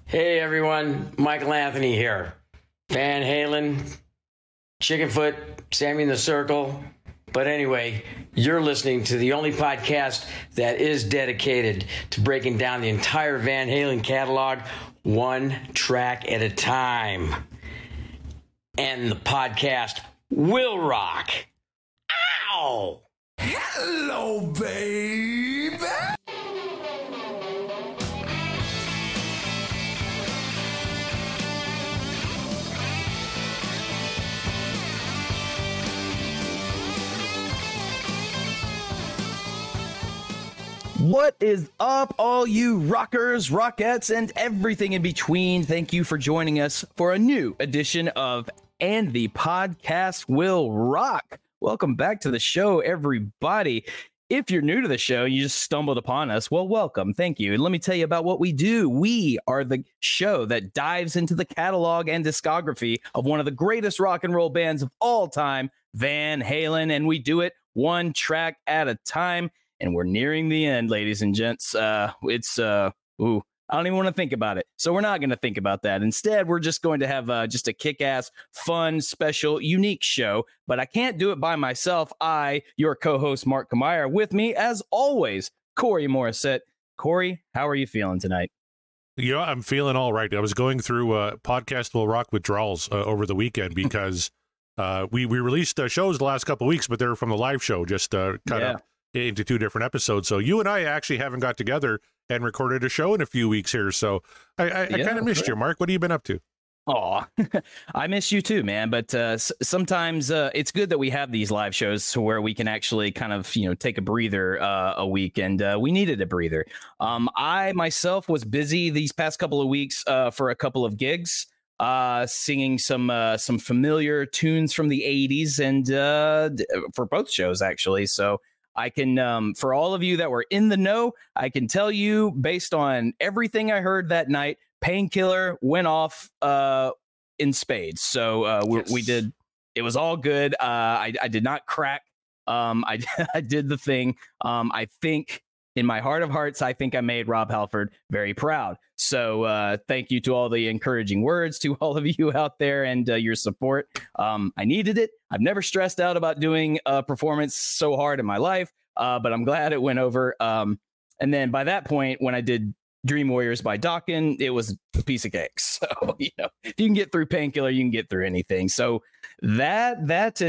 Hey everyone, Michael Anthony here. Van Halen, Chickenfoot, Sammy in the Circle. But anyway, you're listening to the only podcast that is dedicated to breaking down the entire Van Halen catalog one track at a time. And the podcast will rock. Ow! Hello, baby! What is up, all you rockers, rockettes, and everything in between? Thank you for joining us for a new edition of And the Podcast Will Rock. Welcome back to the show, everybody. If you're new to the show, you just stumbled upon us, well, welcome. Thank you. And let me tell you about what we do. We are the show that dives into the catalog and discography of one of the greatest rock and roll bands of all time, Van Halen, and we do it one track at a time. And we're nearing the end, ladies and gents. I don't even want to think about it. So we're not going to think about that. Instead, we're just going to have just a kick-ass, fun, special, unique show. But I can't do it by myself. Your co-host, Mark Kamier, with me, as always, Corey Morissette. Corey, how are you feeling tonight? You know, I'm feeling all right. I was going through Podcast Will Rock withdrawals over the weekend because we released shows the last couple of weeks, but they were from the live show, just cut up into two different episodes. So you and I actually haven't got together and recorded a show in a few weeks here. So I kind of missed you, Mark. What have you been up to? Oh, I miss you too, man. But sometimes it's good that we have these live shows where we can actually kind of, take a breather a week. And we needed a breather. I myself was busy these past couple of weeks for a couple of gigs, singing some familiar tunes from the 80s and for both shows, actually. So I can, for all of you that were in the know, I can tell you based on everything I heard that night, Painkiller went off in spades. So we did. It was all good. I did not crack. I did the thing. I think in my heart of hearts, I think I made Rob Halford very proud. So thank you to all the encouraging words to all of you out there and your support. I needed it. I've never stressed out about doing a performance so hard in my life, but I'm glad it went over. And then by that point, when I did Dream Warriors by Dokken, it was a piece of cake. So, if you can get through Painkiller, you can get through anything. So that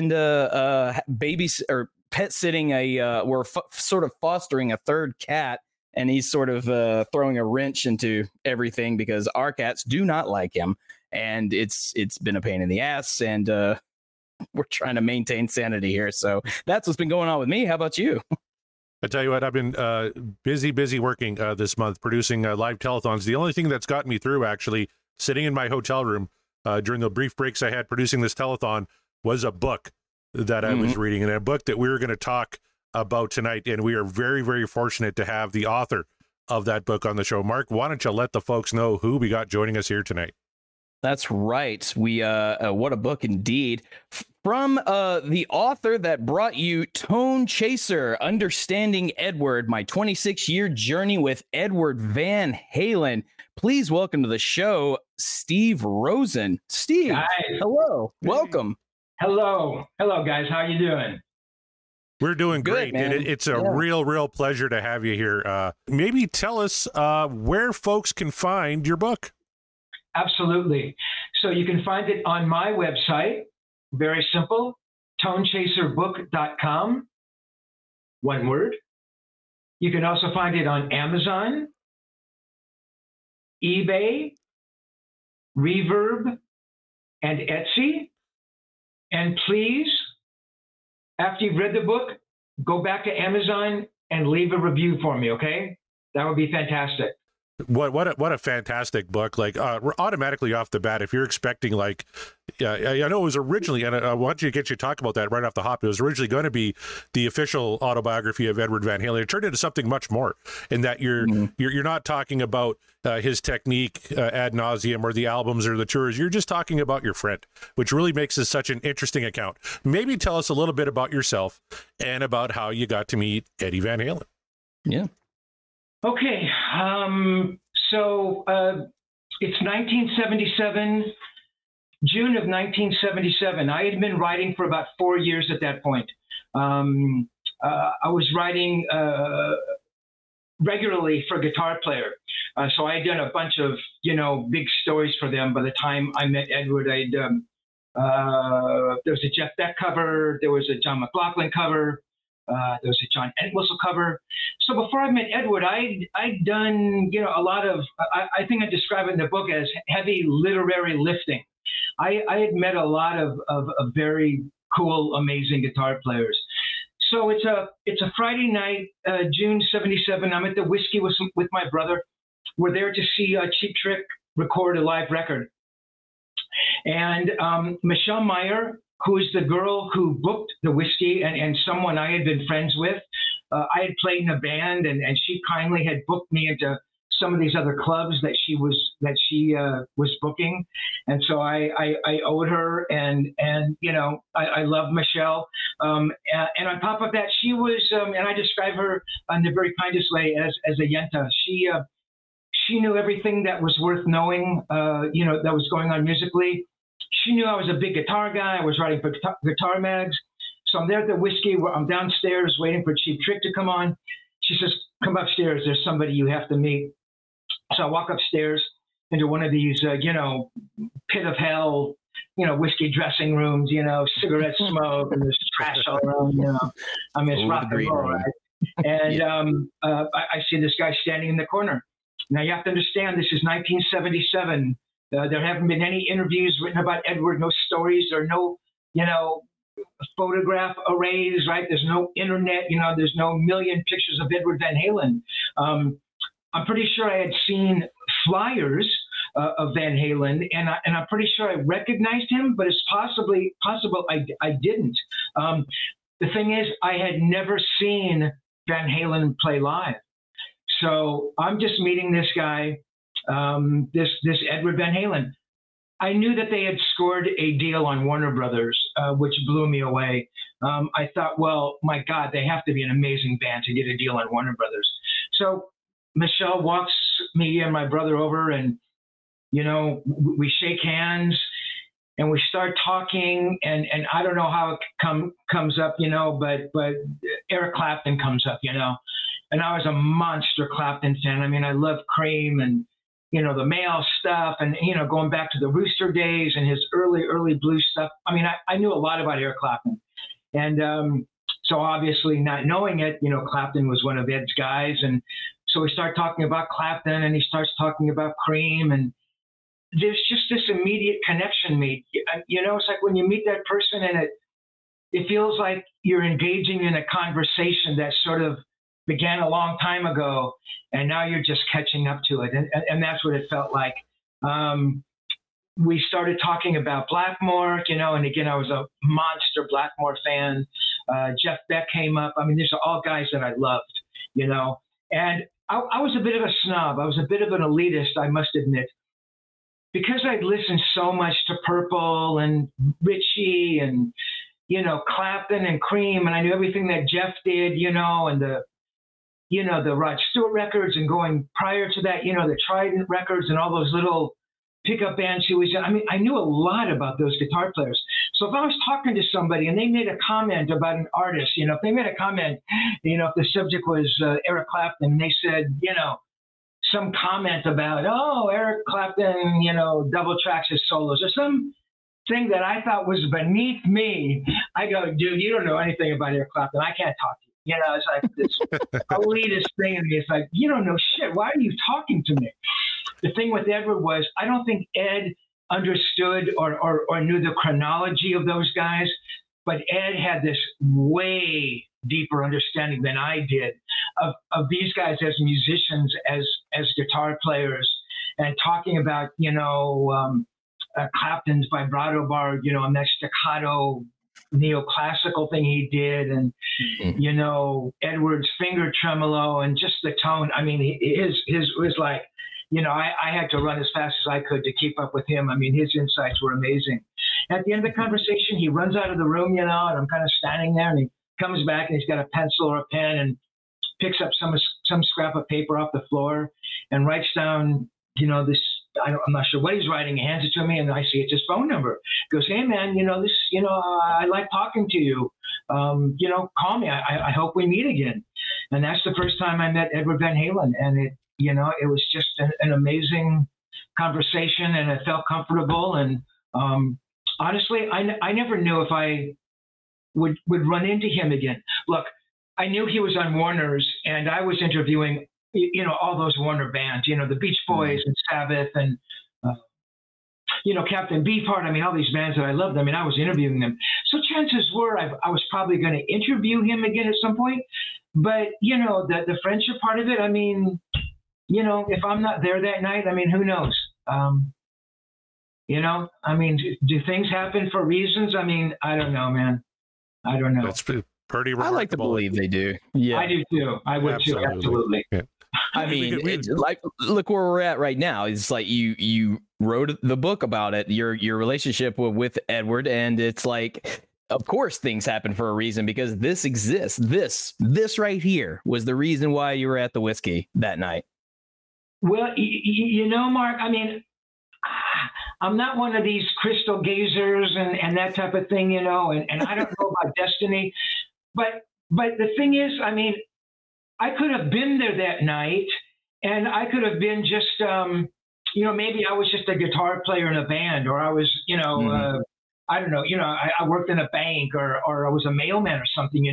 and baby or pet sitting we're sort of fostering a third cat, and he's sort of throwing a wrench into everything because our cats do not like him, and it's been a pain in the ass, and we're trying to maintain sanity here. So that's what's been going on with me. How about you? I tell you what, I've been busy working this month, producing live telethons. The only thing that's gotten me through, actually, sitting in my hotel room during the brief breaks I had producing this telethon, was a book that I was reading, and a book that we were going to talk about tonight. And we are very, very fortunate to have the author of that book on the show. Mark, why don't you let the folks know who we got joining us here tonight? That's right. We what a book indeed. From the author that brought you Tone Chaser, Understanding Edward, my 26-year journey with Edward Van Halen. Please welcome to the show, Steve Rosen. Steve, guys. Hello. Welcome. Hello, guys. How you doing? We're doing great, man. and it's a real pleasure to have you here. Maybe tell us where folks can find your book. Absolutely. So you can find it on my website. Very simple. ToneChaserBook.com. One word. You can also find it on Amazon, eBay, Reverb, and Etsy. And please, after you've read the book, go back to Amazon and leave a review for me, okay? That would be fantastic. What a fantastic book! Like automatically off the bat, if you're expecting I know it was originally, and I want you to get you to talk about that right off the hop. It was originally going to be the official autobiography of Edward Van Halen. It turned into something much more, in that you're not talking about his technique ad nauseum or the albums or the tours. You're just talking about your friend, which really makes this such an interesting account. Maybe tell us a little bit about yourself and about how you got to meet Eddie Van Halen. Yeah. Okay. So It's 1977, June of 1977. I had been writing for about 4 years at that point. I was writing regularly for Guitar Player. So I had done a bunch of, big stories for them. By the time I met Edward, there was a Jeff Beck cover, there was a John McLaughlin cover, there was a John Entwistle cover. So before I met Edward, I'd done, a lot of, I think I describe it in the book as heavy literary lifting. I had met a lot of very cool, amazing guitar players. So it's a Friday night, June '77. I'm at the Whiskey with my brother. We're there to see Cheap Trick record a live record. And Michelle Meyer, who is the girl who booked the Whiskey and someone I had been friends with, I had played in a band, and she kindly had booked me into some of these other clubs that she was booking, and so I owed her, and I love Michelle, and on top of that, she was, and I describe her in the very kindest way as a yenta. She knew everything that was worth knowing, that was going on musically. She knew I was a big guitar guy. I was writing for Guitar Mags, so I'm there at the Whiskey. I'm downstairs waiting for Cheap Trick to come on. She says, "Come upstairs. There's somebody you have to meet." So I walk upstairs into one of these, pit of hell, whiskey dressing rooms, cigarette smoke, and there's trash all around, I mean, it's rock and roll, right? And I see this guy standing in the corner. Now, you have to understand, this is 1977. There haven't been any interviews written about Edward, no stories, or no, photograph arrays, right? There's no internet, there's no million pictures of Edward Van Halen. I'm pretty sure I had seen flyers of Van Halen, and I'm pretty sure I recognized him, but it's possible I didn't. The thing is, I had never seen Van Halen play live. So I'm just meeting this guy, this Edward Van Halen. I knew that they had scored a deal on Warner Brothers, which blew me away. I thought, well, my God, they have to be an amazing band to get a deal on Warner Brothers. So Michelle walks me and my brother over, and, we shake hands and we start talking, and I don't know how it comes up, but Eric Clapton comes up, and I was a monster Clapton fan. I mean, I love Cream and, the male stuff, and, going back to the Rooster days and his early blues stuff. I mean, I knew a lot about Eric Clapton. And so obviously not knowing it, Clapton was one of Ed's guys. And so we start talking about Clapton, and he starts talking about Cream, and there's just this immediate connection made. It's like when you meet that person, and it feels like you're engaging in a conversation that sort of began a long time ago, and now you're just catching up to it. And that's what it felt like. We started talking about Blackmore, and again, I was a monster Blackmore fan. Jeff Beck came up. I mean, these are all guys that I loved, and I was a bit of a snob. I was a bit of an elitist, I must admit, because I'd listened so much to Purple and Ritchie and, Clapton and Cream, and I knew everything that Jeff did, and the Rod Stewart records, and going prior to that, the Trident records and all those little pickup bands he was in. I mean, I knew a lot about those guitar players. So if I was talking to somebody and they made a comment about an artist, if they made a comment, if the subject was Eric Clapton, and they said, some comment about, oh, Eric Clapton, double tracks his solos, or some thing that I thought was beneath me, I go, dude, you don't know anything about Eric Clapton. I can't talk to you. It's like this elitist thing in me. It's like, you don't know shit. Why are you talking to me? The thing with Edward was, I don't think Ed understood or knew the chronology of those guys, but Ed had this way deeper understanding than I did of these guys as musicians, as guitar players, and talking about, Clapton's vibrato bar, and that staccato neoclassical thing he did, and Edward's finger tremolo, and just the tone. I mean, his was like, I had to run as fast as I could to keep up with him. I mean, his insights were amazing. At the end of the conversation, he runs out of the room, and I'm kind of standing there, and he comes back, and he's got a pencil or a pen, and picks up some scrap of paper off the floor and writes down, this I'm not sure what he's writing. He hands it to me, and I see it's his phone number. He goes, "Hey man, I like talking to you. Call me. I hope we meet again." And that's the first time I met Edward Van Halen, and it was just an amazing conversation, and it felt comfortable. And honestly, I never knew if I would run into him again. Look, I knew he was on Warner's, and I was interviewing, all those Warner bands, the Beach Boys and Sabbath and, Captain Beefheart. I mean, all these bands that I loved. I mean, I was interviewing them. So chances were I was probably going to interview him again at some point. But, the friendship part of it, I mean, if I'm not there that night, I mean, who knows? I mean, do things happen for reasons? I mean, I don't know, man. I don't know. That's pretty remarkable. I like to believe they do. Yeah, I do too. I would too. Absolutely. Yeah. I mean, look where we're at right now. It's like you wrote the book about it, your relationship with Edward, and it's like, of course things happen for a reason, because this exists. This right here was the reason why you were at the whiskey that night. Well, Mark, I mean, I'm not one of these crystal gazers and that type of thing, and I don't know about destiny, but the thing is, I mean, I could have been there that night, and I could have been just, maybe I was just a guitar player in a band, or I was, I don't know, I worked in a bank, or I was a mailman or something,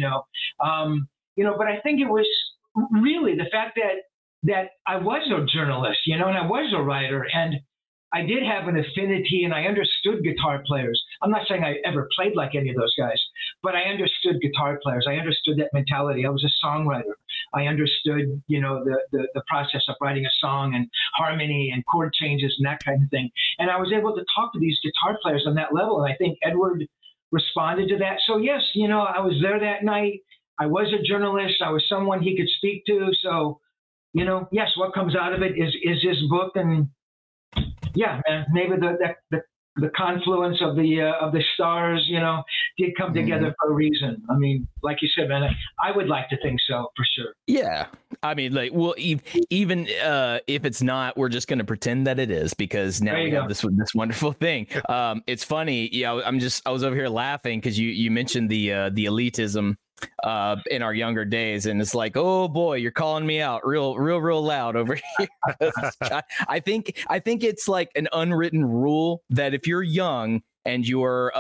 but I think it was really the fact that I was a journalist, and I was a writer, and I did have an affinity, and I understood guitar players. I'm not saying I ever played like any of those guys, but I understood guitar players. I understood that mentality. I was a songwriter. I understood, the process of writing a song and harmony and chord changes and that kind of thing. And I was able to talk to these guitar players on that level. And I think Edward responded to that. So yes, I was there that night. I was a journalist. I was someone he could speak to. So, yes, what comes out of it is his book. And yeah, man, maybe the confluence of the stars, did come together for a reason. I mean, like you said, man, I would like to think so, for sure. Yeah, I mean, like, well, even if it's not, we're just going to pretend that it is, because now we have this wonderful thing. It's funny, I was over here laughing because you mentioned the elitism in our younger days, and it's like, oh boy, you're calling me out real loud over here. I think it's like an unwritten rule that if you're young and you're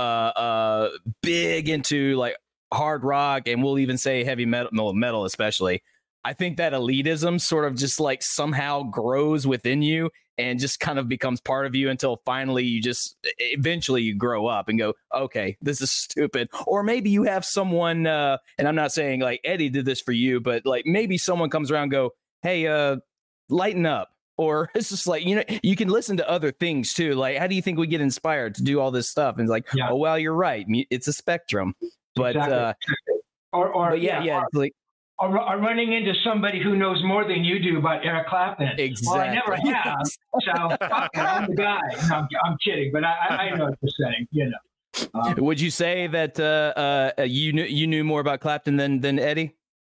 big into like hard rock, and we'll even say heavy metal especially, I think that elitism sort of just like somehow grows within you and just kind of becomes part of you until finally eventually you grow up and go, okay, this is stupid. Or maybe you have someone, and I'm not saying like Eddie did this for you, but like maybe someone comes around and go, hey, lighten up. Or it's just like, you can listen to other things too. Like, how do you think we get inspired to do all this stuff? And it's like, oh, well, you're right. It's a spectrum. But, exactly. Like, or running into somebody who knows more than you do about Eric Clapton. Exactly. Well, I never have, so fuck it, I'm the guy. No, I'm kidding, but I know what you're saying. Would you say that you knew more about Clapton than Eddie?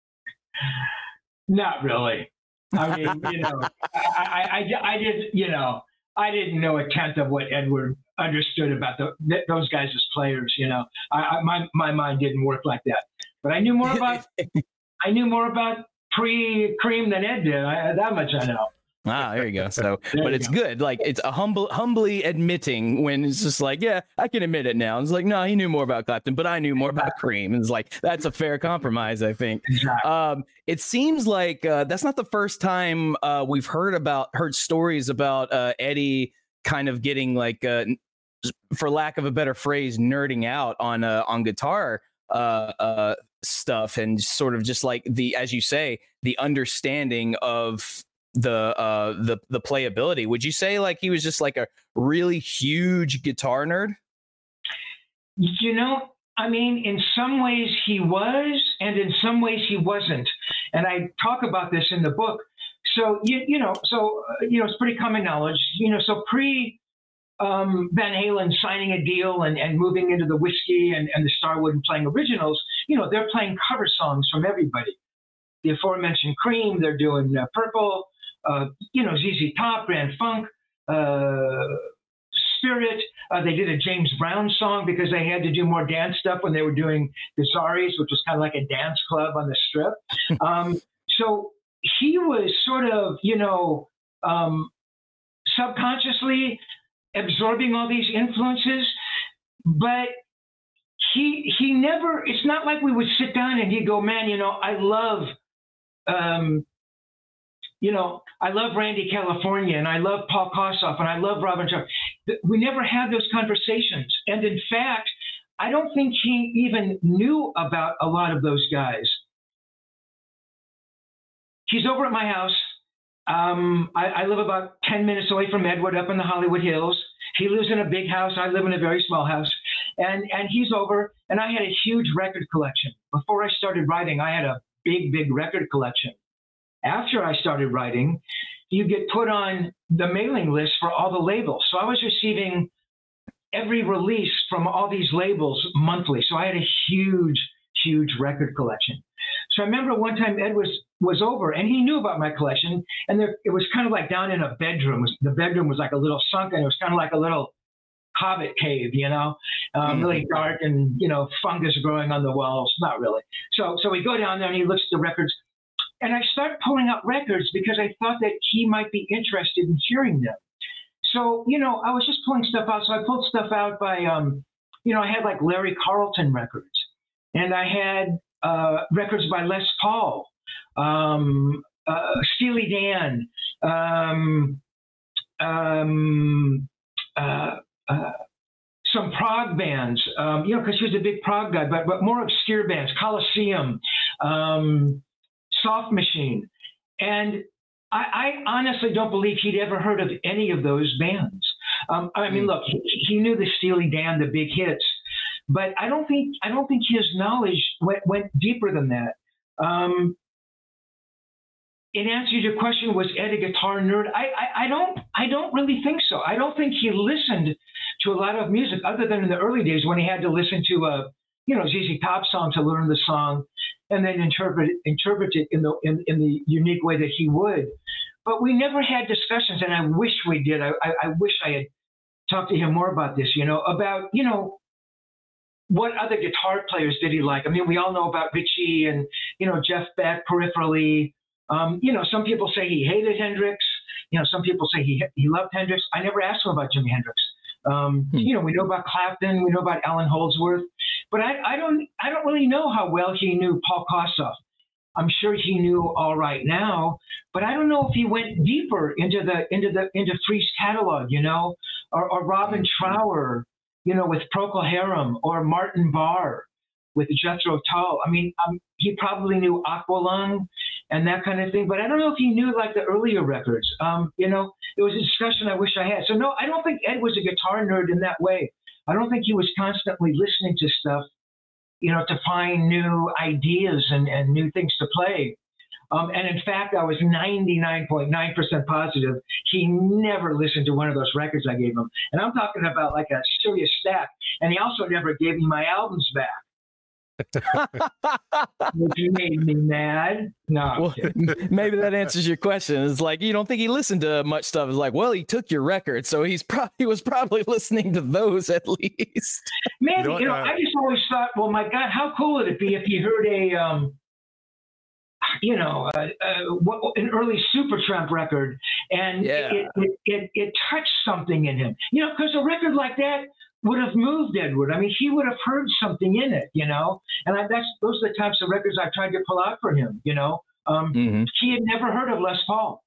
Not really. I mean, I didn't know a tenth of what Edward understood about those guys as players. My mind didn't work like that. But I knew more about pre-Cream than Ed did. That much I know. Ah, there you go. So, but it's good. Like, it's a humbly admitting when it's just like, yeah, I can admit it now. It's like, no, he knew more about Clapton, but I knew more about Cream. And it's like, that's a fair compromise, I think. Exactly. It seems like that's not the first time we've heard stories about Eddie kind of getting like, for lack of a better phrase, nerding out on guitar stuff, and sort of just like as you say, the understanding of the playability. Would you say like he was just like a really huge guitar nerd? I mean, in some ways he was, and in some ways he wasn't. And I talk about this in the book. So, it's pretty common knowledge, so pre Van Halen signing a deal and moving into the whiskey and the Starwood and playing originals, they're playing cover songs from everybody. The aforementioned Cream, they're doing Purple, ZZ Top, Grand Funk. Spirit. They did a James Brown song because they had to do more dance stuff when they were doing the Zaris, which was kind of like a dance club on the Strip. So he was sort of, subconsciously absorbing all these influences, but he never, it's not like we would sit down and he'd go, man, I love, I love Randy California and I love Paul Kossoff and I love Robin Trower. We never had those conversations. And in fact, I don't think he even knew about a lot of those guys. He's over at my house. I live about 10 minutes away from Edward up in the Hollywood Hills. He lives in a big house. I live in a very small house. And he's over, and I had a huge record collection. Before I started writing, I had a big record collection. After I started writing, you get put on the mailing list for all the labels. So I was receiving every release from all these labels monthly. So I had a huge record collection. So I remember one time Ed was over, and he knew about my collection, and it was kind of like down in a bedroom. The bedroom was like a little sunken. It was kind of like a little hobbit cave, really dark, and fungus growing on the walls. Not really. So we go down there, and he looks at the records, and I start pulling out records because I thought that he might be interested in hearing them. So I was just pulling stuff out. So I pulled stuff out by I had like Larry Carlton records, and I had records by Les Paul, Steely Dan, some prog bands, because he was a big prog guy, but more obscure bands, Colosseum, Soft Machine. And I honestly don't believe he'd ever heard of any of those bands. Look, he knew the Steely Dan, the big hits, but I don't think his knowledge went deeper than that. In answer to your question, was Ed a guitar nerd? I don't really think so. I don't think he listened to a lot of music other than in the early days when he had to listen to a ZZ Top song to learn the song and then interpret it in the unique way that he would. But we never had discussions, and I wish we did. I wish I had talked to him more about this, about what other guitar players did he like? I mean, we all know about Ritchie and Jeff Beck peripherally. Some people say he hated Hendrix. Some people say he loved Hendrix. I never asked him about Jimi Hendrix. We know about Clapton. We know about Alan Holdsworth. But I don't really know how well he knew Paul Kossoff. I'm sure he knew all right now, but I don't know if he went deeper into Free's catalog, or Robin Trower, with Procol Harum, or Martin Barr with Jethro Tull. I mean, he probably knew Aqualung and that kind of thing, but I don't know if he knew like the earlier records. It was a discussion I wish I had. So no, I don't think Ed was a guitar nerd in that way. I don't think he was constantly listening to stuff, to find new ideas and new things to play. And in fact, I was 99.9% positive he never listened to one of those records I gave him. And I'm talking about like a serious stack. And he also never gave me my albums back. Which made me mad. No, well, maybe that answers your question. It's like you don't think he listened to much stuff. It's like, well, he took your record, so he was probably listening to those at least. Maybe I just always thought, well, my God, how cool would it be if he heard an early Supertramp record, and it touched something in him, because a record like that would have moved Edward. I mean, he would have heard something in it, and those are the types of records I tried to pull out for him, He had never heard of Les Paul.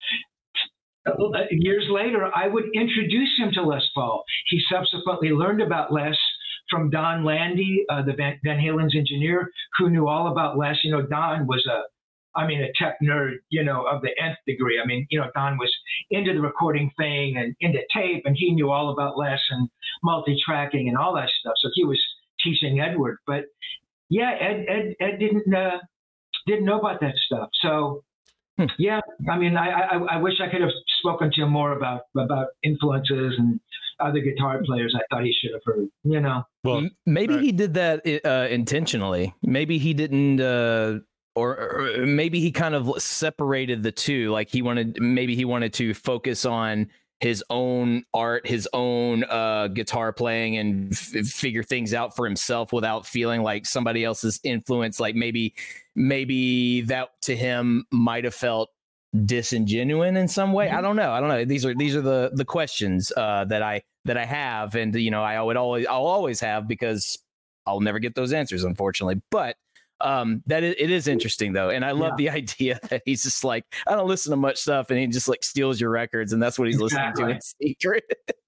Years later, I would introduce him to Les Paul. He subsequently learned about Les from Don Landy, the Van Halen's engineer, who knew all about Les. Don was a tech nerd, of the nth degree. I mean, Don was into the recording thing and into tape, and he knew all about Les and multi-tracking and all that stuff. So he was teaching Edward. But yeah, Ed didn't know about that stuff. So yeah, I mean, I wish I could have spoken to him more about influences and other guitar players. I thought he should have heard, Well, maybe he did that intentionally. Maybe he didn't. Or maybe he kind of separated the two. Like he wanted to focus on his own art, his own guitar playing, and figure things out for himself without feeling like somebody else's influence. Like maybe that to him might have felt disingenuous in some way. I don't know. These are the questions that I have, and I'll always have, because I'll never get those answers, unfortunately. But it is interesting though, and I love the idea that he's just like, I don't listen to much stuff, and he just like steals your records, and that's what he's listening to in secret.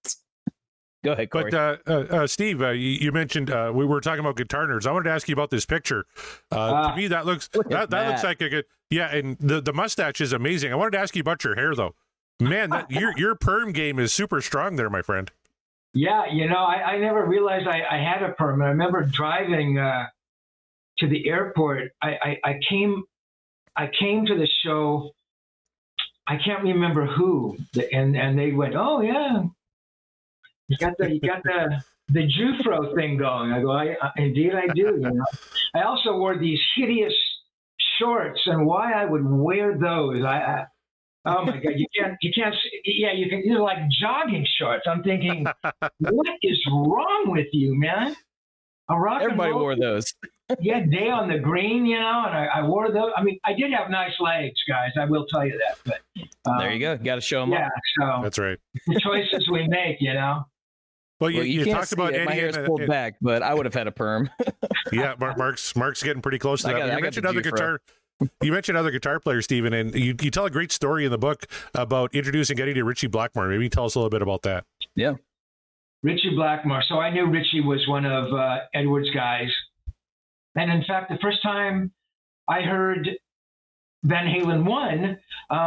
Go ahead, Corey. But Steve, you mentioned we were talking about guitar nerds. I wanted to ask you about this picture. To me, that looks that looks like a good and the mustache is amazing. I wanted to ask you about your hair though. Man, your perm game is super strong there, my friend. Yeah, I never realized I had a perm. I remember driving to the airport. I came to the show. I can't remember who, and they went, "Oh yeah, you got the Jufro thing going." I go, indeed I do. I also wore these hideous shorts, and why I would wear those, oh my God, you can't. Yeah, you can. They're like jogging shorts. I'm thinking, what is wrong with you, man? Everybody wore those. Yeah, day on the green, and I wore those. I mean, I did have nice legs, guys. I will tell you that. But there you go. Got to show them. Yeah, so that's right. The choices we make, Well, you talked about Eddie. My hair's pulled back, but I would have had a perm. Yeah, Mark's getting pretty close to that. You mentioned other guitar. You mentioned other guitar players, Stephen, and you tell a great story in the book about introducing Eddie to Ritchie Blackmore. Maybe tell us a little bit about that. Yeah. Ritchie Blackmore. So I knew Ritchie was one of Edward's guys. And in fact, the first time I heard Van Halen 1,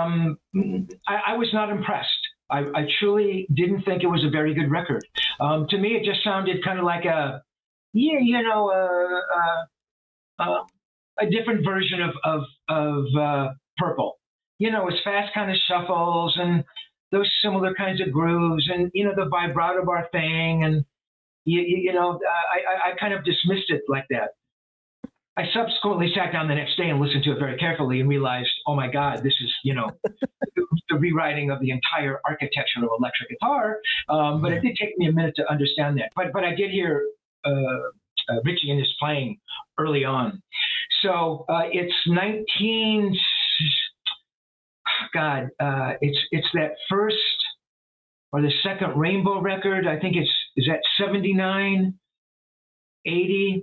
I was not impressed. I truly didn't think it was a very good record. To me, it just sounded kind of like a different version of Purple. It's fast kind of shuffles and those similar kinds of grooves, and the vibrato bar thing, and I kind of dismissed it like that. I subsequently sat down the next day and listened to it very carefully and realized, oh my God, this is the rewriting of the entire architecture of electric guitar. But it did take me a minute to understand that. But I did hear Ritchie in his playing early on. So it's it's that first or the second Rainbow record. I think is that 79, 80.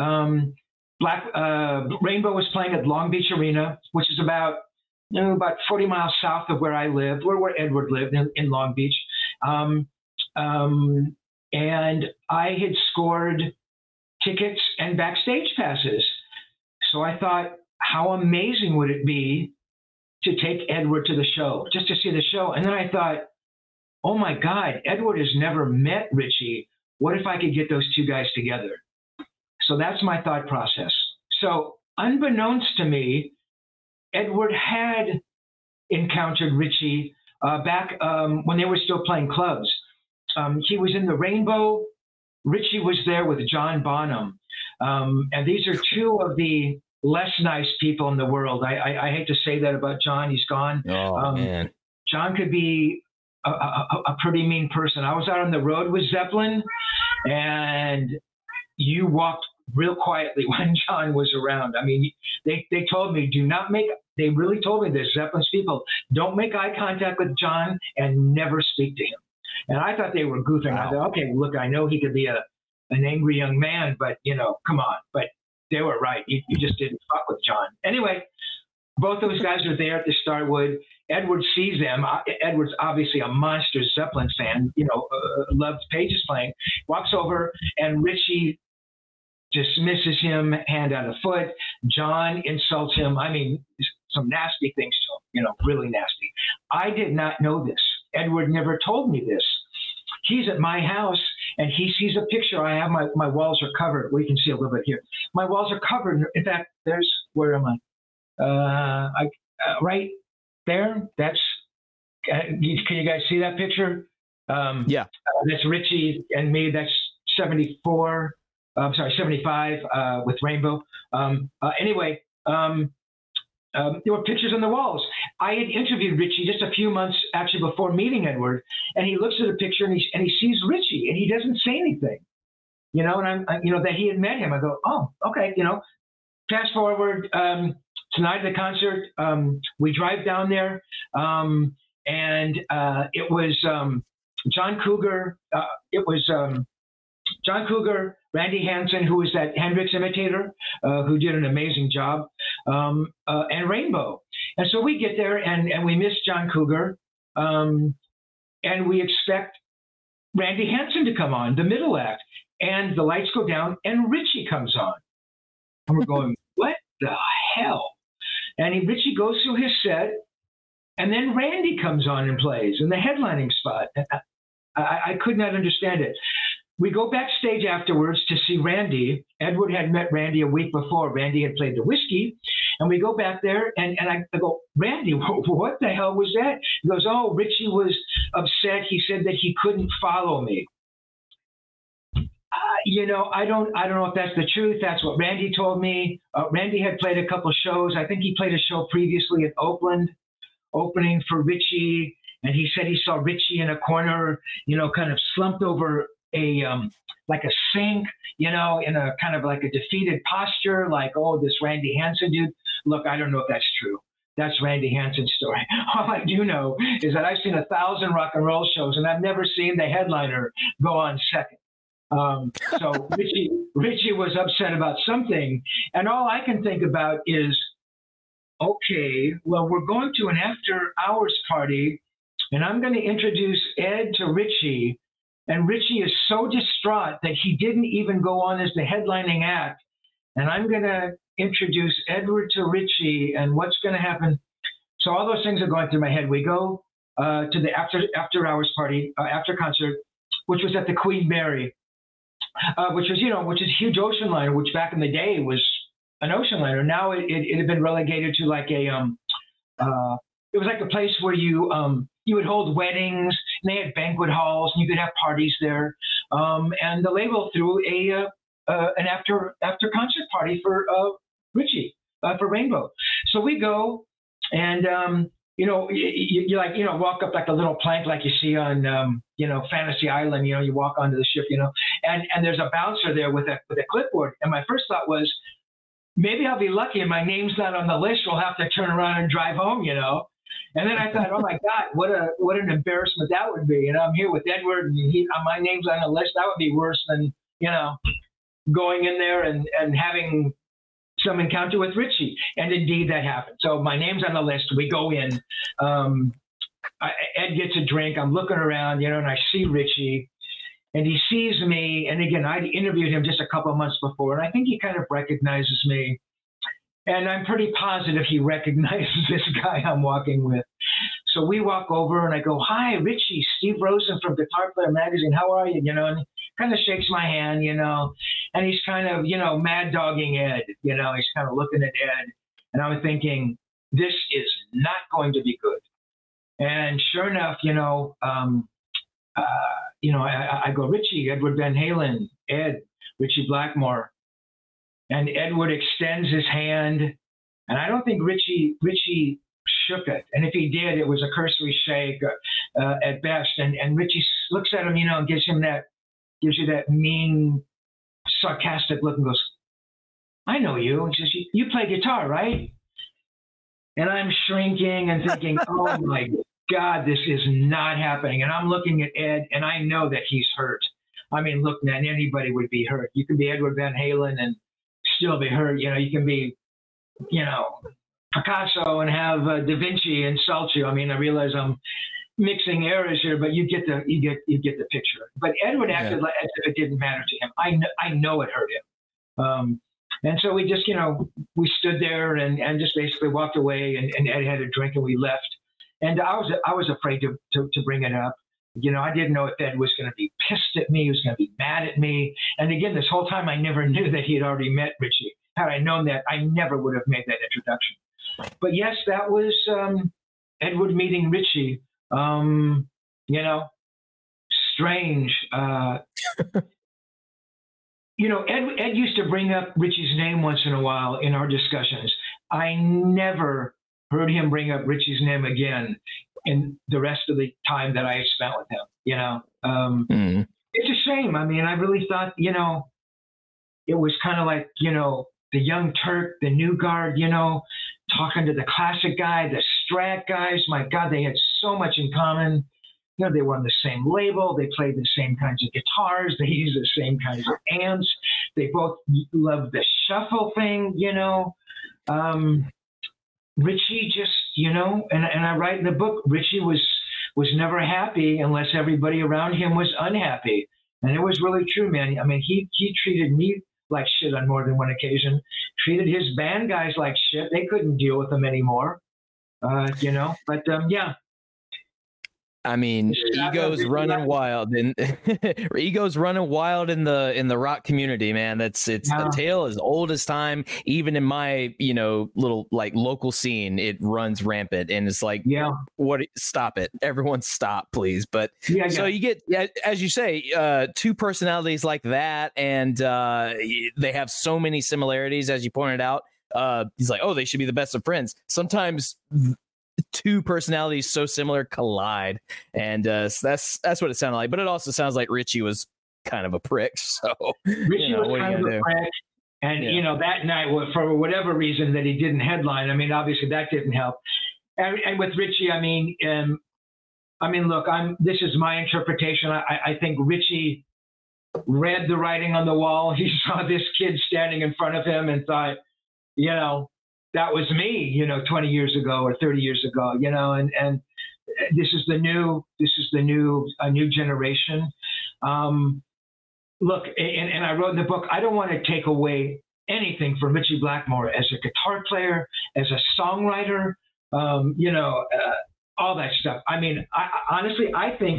Rainbow was playing at Long Beach Arena, which is about 40 miles south of where I lived, where Edward lived in Long Beach. And I had scored tickets and backstage passes. So I thought, how amazing would it be to take Edward to the show, just to see the show? And then I thought, oh my God, Edward has never met Ritchie. What if I could get those two guys together? So that's my thought process. So unbeknownst to me, Edward had encountered Ritchie back when they were still playing clubs. He was in the Rainbow. Ritchie was there with John Bonham. And these are two of the less nice people in the world. I hate to say that about John. He's gone. Oh, man. John could be a pretty mean person. I was out on the road with Zeppelin, and you walked real quietly when John was around. I mean, they told me, they really told me this, Zeppelin's people, don't make eye contact with John and never speak to him. And I thought they were goofing. Wow. I thought, okay, look, I know he could be an angry young man, but, come on. But they were right. You just didn't fuck with John. Anyway, both those guys are there at the Starwood. Edward sees them. Edward's obviously a monster Zeppelin fan, loves Page's playing, walks over, and Ritchie dismisses him hand on a foot. John insults him. I mean, some nasty things to him, really nasty. I did not know this. Edward never told me this. He's at my house and he sees a picture. I have my walls are covered. We can see a little bit here. My walls are covered. In fact, where am I? Right there. That's, can you guys see that picture? Yeah. That's Ritchie and me. That's 74. I'm sorry, 75 with Rainbow. Anyway, there were pictures on the walls. I had interviewed Richie just a few months actually before meeting Edward, and he looks at the picture and he sees Richie, and he doesn't say anything, you know. And that he had met him. I go, oh, okay, you know. Fast forward tonight at the concert, we drive down there, and it was John Cougar. John Cougar, Randy Hansen, who was that Hendrix imitator, who did an amazing job, and Rainbow. And so we get there, and we miss John Cougar, and we expect Randy Hansen to come on, the middle act, and the lights go down, and Richie comes on. And we're going, what the hell? And Richie goes through his set, and then Randy comes on and plays in the headlining spot. I could not understand it. We go backstage afterwards to see Randy. Edward had met Randy a week before. Randy had played the Whiskey. And we go back there, and I go, Randy, what the hell was that? He goes, oh, Richie was upset. He said that he couldn't follow me. You know, I don't know if that's the truth. That's what Randy told me. Randy had played a couple shows. I think he played a show previously at Oakland, opening for Richie. And he said he saw Richie in a corner, you know, kind of slumped over like a sink, you know, in a kind of like a defeated posture, like, oh, this Randy Hansen dude. Look, I don't know if that's true. That's Randy Hansen's story. All I do know is that I've seen 1,000 rock and roll shows, and I've never seen the headliner go on second. So Richie was upset about something, and all I can think about is, okay, well, we're going to an after-hours party, and I'm going to introduce Ed to Richie. And Richie is so distraught that he didn't even go on as the headlining act. And I'm going to introduce Edward to Richie, and what's going to happen? So all those things are going through my head. We go to the after hours party, after concert, which was at the Queen Mary, which is a huge ocean liner, which back in the day was an ocean liner. Now it had been relegated to like it was like a place where you would hold weddings, and they had banquet halls, and you could have parties there. And the label threw an after concert party for Richie, for Rainbow. So we go, and you walk up like a little plank like you see on Fantasy Island. You walk onto the ship, and there's a bouncer there with a clipboard. And my first thought was, maybe I'll be lucky and my name's not on the list. We'll have to turn around and drive home, And then I thought, oh my God, what an embarrassment that would be. I'm here with Edward, and my name's on the list. That would be worse than, going in there and having some encounter with Richie. And indeed that happened. So my name's on the list. We go in. Ed gets a drink. I'm looking around, and I see Richie. And he sees me. And again, I interviewed him just a couple of months before, and I think he kind of recognizes me. And I'm pretty positive he recognizes this guy I'm walking with. So we walk over, and I go, hi, Richie, Steve Rosen from Guitar Player Magazine. How are you? And he kind of shakes my hand, and he's kind of, mad dogging Ed. He's kind of looking at Ed. And I was thinking, this is not going to be good. And sure enough, I go, Richie, Edward Van Halen, Ed, Richie Blackmore. And Edward extends his hand, and I don't think Richie shook it. And if he did, it was a cursory shake at best. And Richie looks at him, and gives you that mean, sarcastic look and goes, I know you. And says, you play guitar, right? And I'm shrinking and thinking, oh my God, this is not happening. And I'm looking at Ed, and I know that he's hurt. I mean, look, man, anybody would be hurt. You can be Edward Van Halen and still be hurt. You can be, Picasso and have Da Vinci insult you. I mean, I realize I'm mixing eras here, but you get the picture. But Edward acted like as if it didn't matter to him. I know it hurt him. And so we just, we stood there and just basically walked away, and Ed had a drink, and we left. And I was afraid to bring it up. I didn't know if Ed was going to be pissed at me, he was going to be mad at me. And again, this whole time I never knew that he had already met Richie. Had I known that, I never would have made that introduction. But yes, that was Edward meeting Richie. Strange. Ed used to bring up Richie's name once in a while in our discussions. I never heard him bring up Richie's name again in the rest of the time that I spent with him. You know, it's a shame. I mean, I really thought, you know, it was kind of like, you know, the Young Turk, the New Guard, you know, talking to the classic guy, the Strat guys. My God, they had so much in common. You know, they were on the same label. They played the same kinds of guitars. They used the same kinds of amps. They both loved the shuffle thing, you know. Richie just, you know, and I write in the book, Richie was never happy unless everybody around him was unhappy. And it was really true, man. I mean, he treated me like shit on more than one occasion, treated his band guys like shit. They couldn't deal with him anymore, you know, but yeah. I mean, ego's running wild, and ego's running wild in the rock community, man. It's a tale as old as time. Even in my, you know, little like local scene, it runs rampant, and it's like, what? Stop it, everyone, stop, please. But so you get, as you say, two personalities like that, and they have so many similarities, as you pointed out. He's like, oh, they should be the best of friends. Sometimes two personalities so similar collide, and so that's what it sounded like. But it also sounds like Richie was kind of a prick. So Richie, you know, was kind of a prick, and you know, that night, for whatever reason that he didn't headline, I mean, obviously that didn't help. And with Richie, I mean, look, this is my interpretation. I think Richie read the writing on the wall. He saw this kid standing in front of him and thought, you know, that was me, you know, 20 years ago or 30 years ago, you know, and this is a new generation. Look, and I wrote in the book, I don't want to take away anything from Richie Blackmore as a guitar player, as a songwriter, you know, all that stuff. I mean, honestly, I think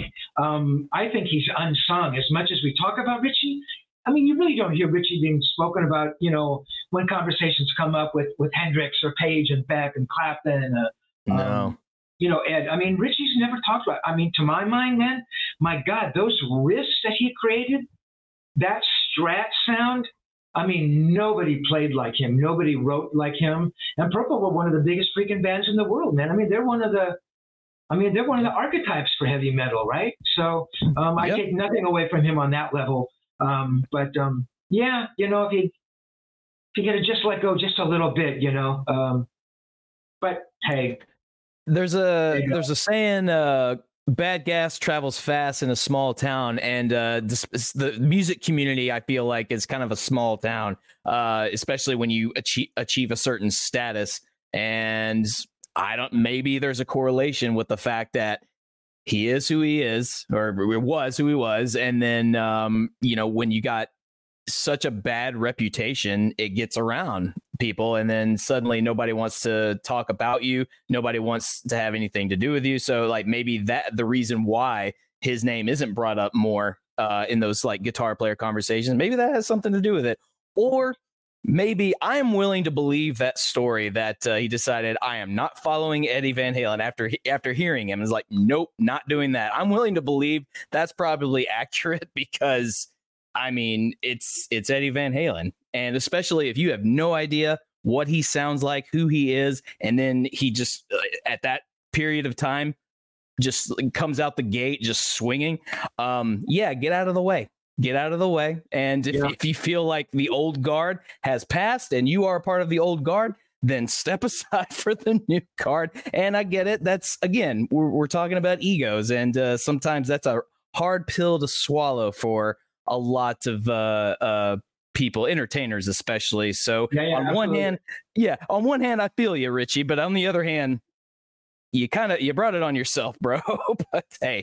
he's unsung. As much as we talk about Richie, I mean, you really don't hear Richie being spoken about, you know, when conversations come up with Hendrix or Page and Beck and Clapton and, you know, Ed. I mean, Richie's never talked about. I mean, to my mind, man, my God, those riffs that he created, that Strat sound. I mean, nobody played like him. Nobody wrote like him. And Purple were one of the biggest freaking bands in the world, man. I mean, they're one of the archetypes for heavy metal, right? So I take nothing away from him on that level. But yeah, you know, if you get to just let go just a little bit, you know. But hey, there's a saying, bad gas travels fast in a small town, and the music community, I feel like, is kind of a small town, especially when you achieve a certain status. And maybe there's a correlation with the fact that he is who he is, or was who he was. And then, you know, when you got such a bad reputation, it gets around people. And then suddenly nobody wants to talk about you. Nobody wants to have anything to do with you. So like maybe the reason why his name isn't brought up more in those like guitar player conversations, maybe that has something to do with it. Or maybe I'm willing to believe that story that he decided, I am not following Eddie Van Halen after hearing him. It's like, nope, not doing that. I'm willing to believe that's probably accurate, because I mean, it's Eddie Van Halen. And especially if you have no idea what he sounds like, who he is, and then he just at that period of time just comes out the gate just swinging. Get out of the way. Get out of the way. And if you feel like the old guard has passed and you are a part of the old guard, then step aside for the new guard. And I get it. That's, again, we're talking about egos. And sometimes that's a hard pill to swallow for a lot of people, entertainers especially. So on one hand, I feel you, Richie. But on the other hand, you brought it on yourself, bro. But hey,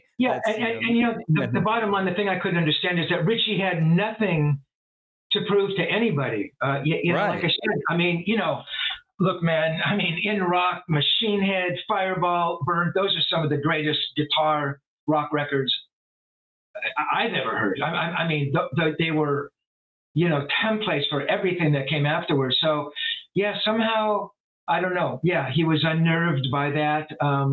the bottom line, the thing I couldn't understand is that Richie had nothing to prove to anybody. Right. Like I said, I mean, you know, look, man, I mean, In Rock, Machine Head, Fireball, Burn, those are some of the greatest guitar rock records I've ever heard. I mean, they were, you know, templates for everything that came afterwards. So yeah, somehow, I don't know. Yeah, he was unnerved by that.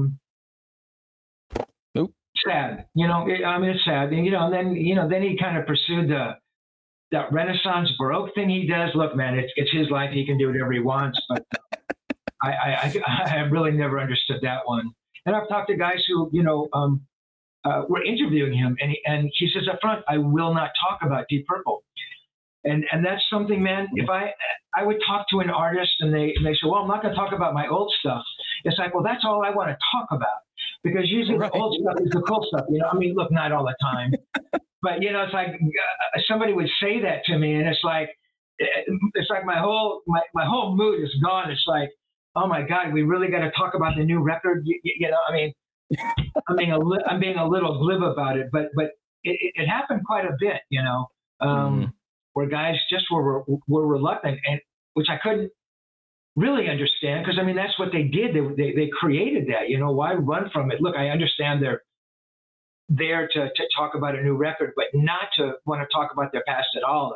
Sad, you know. I mean, it's sad. And, then he kind of pursued that Renaissance Baroque thing he does. Look, man, it's his life. He can do whatever he wants. But I really never understood that one. And I've talked to guys who, were interviewing him, and he says up front, I will not talk about Deep Purple. And that's something, man, if I would talk to an artist and they say, well, I'm not going to talk about my old stuff. It's like, well, that's all I want to talk about, because usually the old stuff is the cool stuff. I mean, look, not all the time, but it's like somebody would say that to me, and it's like my whole mood is gone. It's like, oh my God, we really got to talk about the new record. I mean, I'm being a little glib about it, but it happened quite a bit, where guys just were reluctant, and which I couldn't really understand, because I mean that's what they did. They created that. Why run from it? Look, I understand they're there to talk about a new record, but not to want to talk about their past at all.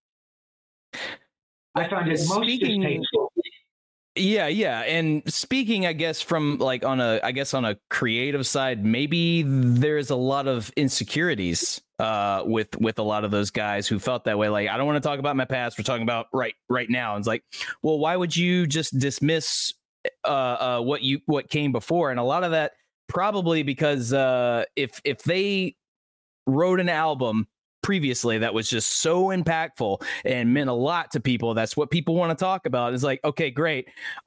I found it most distasteful. Yeah. And speaking, I guess, from like on a creative side, maybe there's a lot of insecurities with a lot of those guys who felt that way. Like, I don't want to talk about my past. We're talking about right now. And it's like, well, why would you just dismiss what came before? And a lot of that probably because if they wrote an album previously that was just so impactful and meant a lot to people, that's what people want to talk about. It's like, okay, great.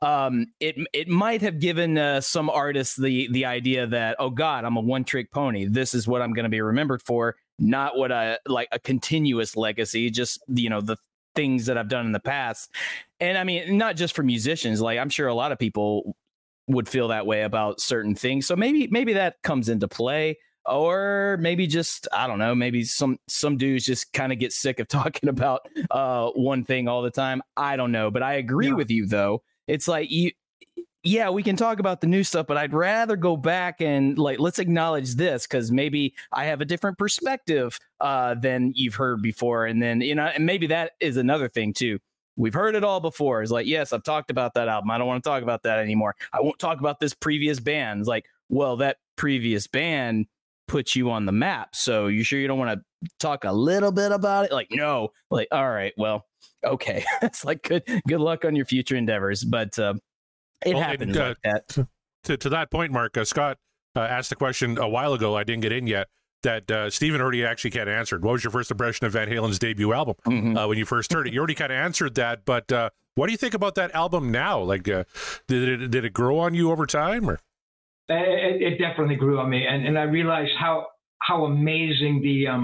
It might have given some artists the idea that, oh God, I'm a one-trick pony. This is what I'm going to be remembered for, not what a continuous legacy, just the things that I've done in the past. And I mean, not just for musicians, like I'm sure a lot of people would feel that way about certain things. So maybe that comes into play. Or maybe just, I don't know, maybe some dudes just kind of get sick of talking about one thing all the time. I don't know. But I agree with you, though. It's like, we can talk about the new stuff, but I'd rather go back and let's acknowledge this, because maybe I have a different perspective than you've heard before. And then, and maybe that is another thing, too. We've heard it all before. It's like, yes, I've talked about that album. I don't want to talk about that anymore. I won't talk about this previous band. It's like, well, that previous band put you on the map, so you sure you don't want to talk a little bit about it? Like, no. Like, all right, well, okay. It's like good luck on your future endeavors, but it happens like that. To that point, Mark, Scott asked the question a while ago, I didn't get in yet, that Stephen already actually kind of answered. What was your first impression of Van Halen's debut album when you first heard it? You already kind of answered that, but what do you think about that album now? Like, did it grow on you over time, or? It definitely grew on me, and I realized how amazing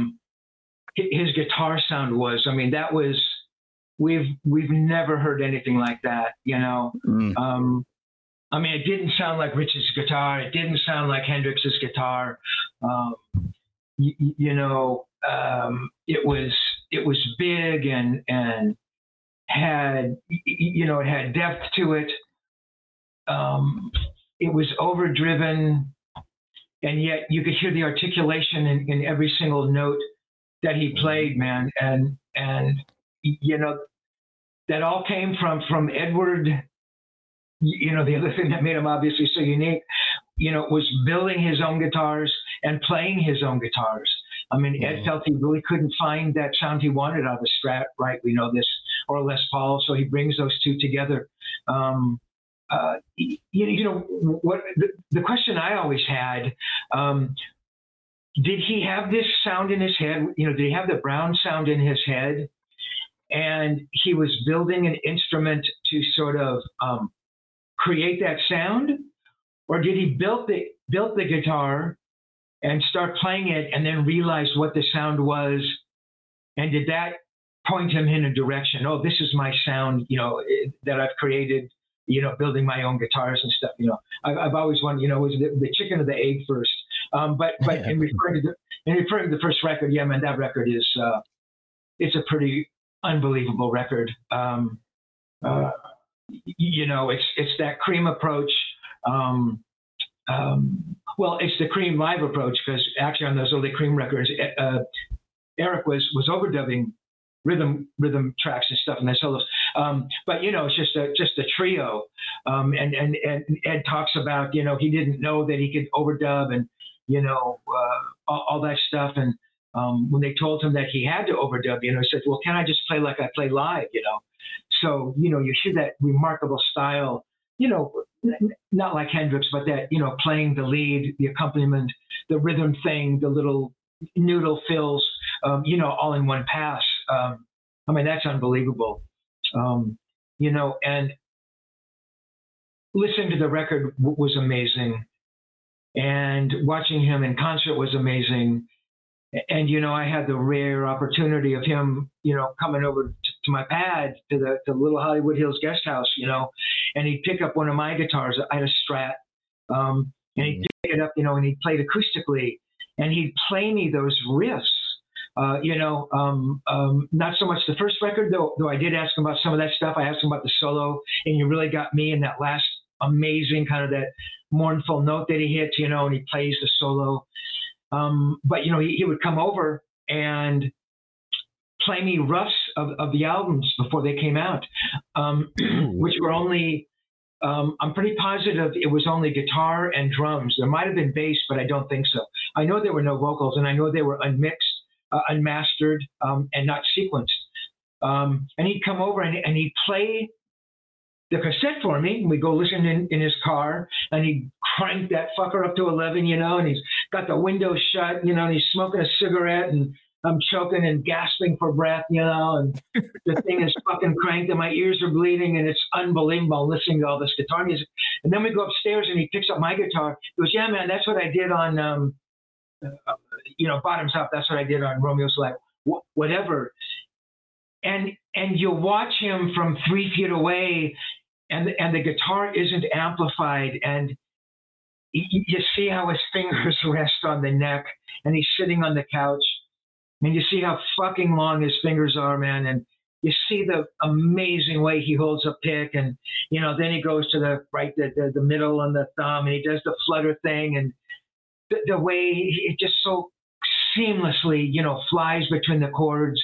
his guitar sound was. I mean, that was we've never heard anything like that, I mean, it didn't sound like Rich's guitar. It didn't sound like Hendrix's guitar. It was big and had it had depth to it. It was overdriven, and yet you could hear the articulation in every single note that he played, man. And that all came from Edward. The other thing that made him obviously so unique, was building his own guitars and playing his own guitars. I mean, Ed felt he really couldn't find that sound he wanted out of the Strat, right? We know this, or Les Paul. So he brings those two together. What the question I always had, did he have this sound in his head? Did he have the Brown sound in his head? And he was building an instrument to sort of create that sound? Or did he build the guitar and start playing it and then realize what the sound was? And did that point him in a direction? Oh, this is my sound, that I've created, building my own guitars and stuff. I've always wondered, was the chicken or the egg first? But in referring to the first record, yeah, man, that record is it's a pretty unbelievable record. It's that Cream approach. Well, it's the Cream live approach, because actually on those early Cream records, Eric was overdubbing rhythm tracks and stuff, and the solos. But it's just a trio. And Ed talks about he didn't know that he could overdub and all that stuff. And when they told him that he had to overdub, he said, "Well, can I just play like I play live?" So you hear that remarkable style not like Hendrix, but that, playing the lead, the accompaniment, the rhythm thing, the little noodle fills, all in one pass. That's unbelievable. And listening to the record was amazing. And watching him in concert was amazing. And, I had the rare opportunity of him, coming over to my pad, to the little Hollywood Hills guest house, and he'd pick up one of my guitars. I had a Strat, and he'd pick it up, and he'd play it acoustically, and he'd play me those riffs. Not so much the first record, though I did ask him about some of that stuff. I asked him about the solo, and You Really Got Me, and that last amazing kind of that mournful note that he hits, and he plays the solo. But he would come over and play me roughs of the albums before they came out, which were only, I'm pretty positive it was only guitar and drums. There might have been bass, but I don't think so. I know there were no vocals, and I know they were unmixed, unmastered, and not sequenced. And he'd come over and he'd play the cassette for me. We'd go listen in his car, and he'd crank that fucker up to 11, and he's got the window shut, and he's smoking a cigarette, and I'm choking and gasping for breath, and the thing is fucking cranked, and my ears are bleeding, and it's unbelievable listening to all this guitar music. And then we go upstairs, and he picks up my guitar. He goes, "Yeah, man, that's what I did on, Bottoms Up. That's what I did on Romeo's Life, whatever." And you watch him from 3 feet away, and the guitar isn't amplified, and you see how his fingers rest on the neck, and he's sitting on the couch, and you see how fucking long his fingers are, man, and you see the amazing way he holds a pick, and then he goes to the middle and the thumb, and he does the flutter thing, and the way it just so seamlessly, flies between the chords,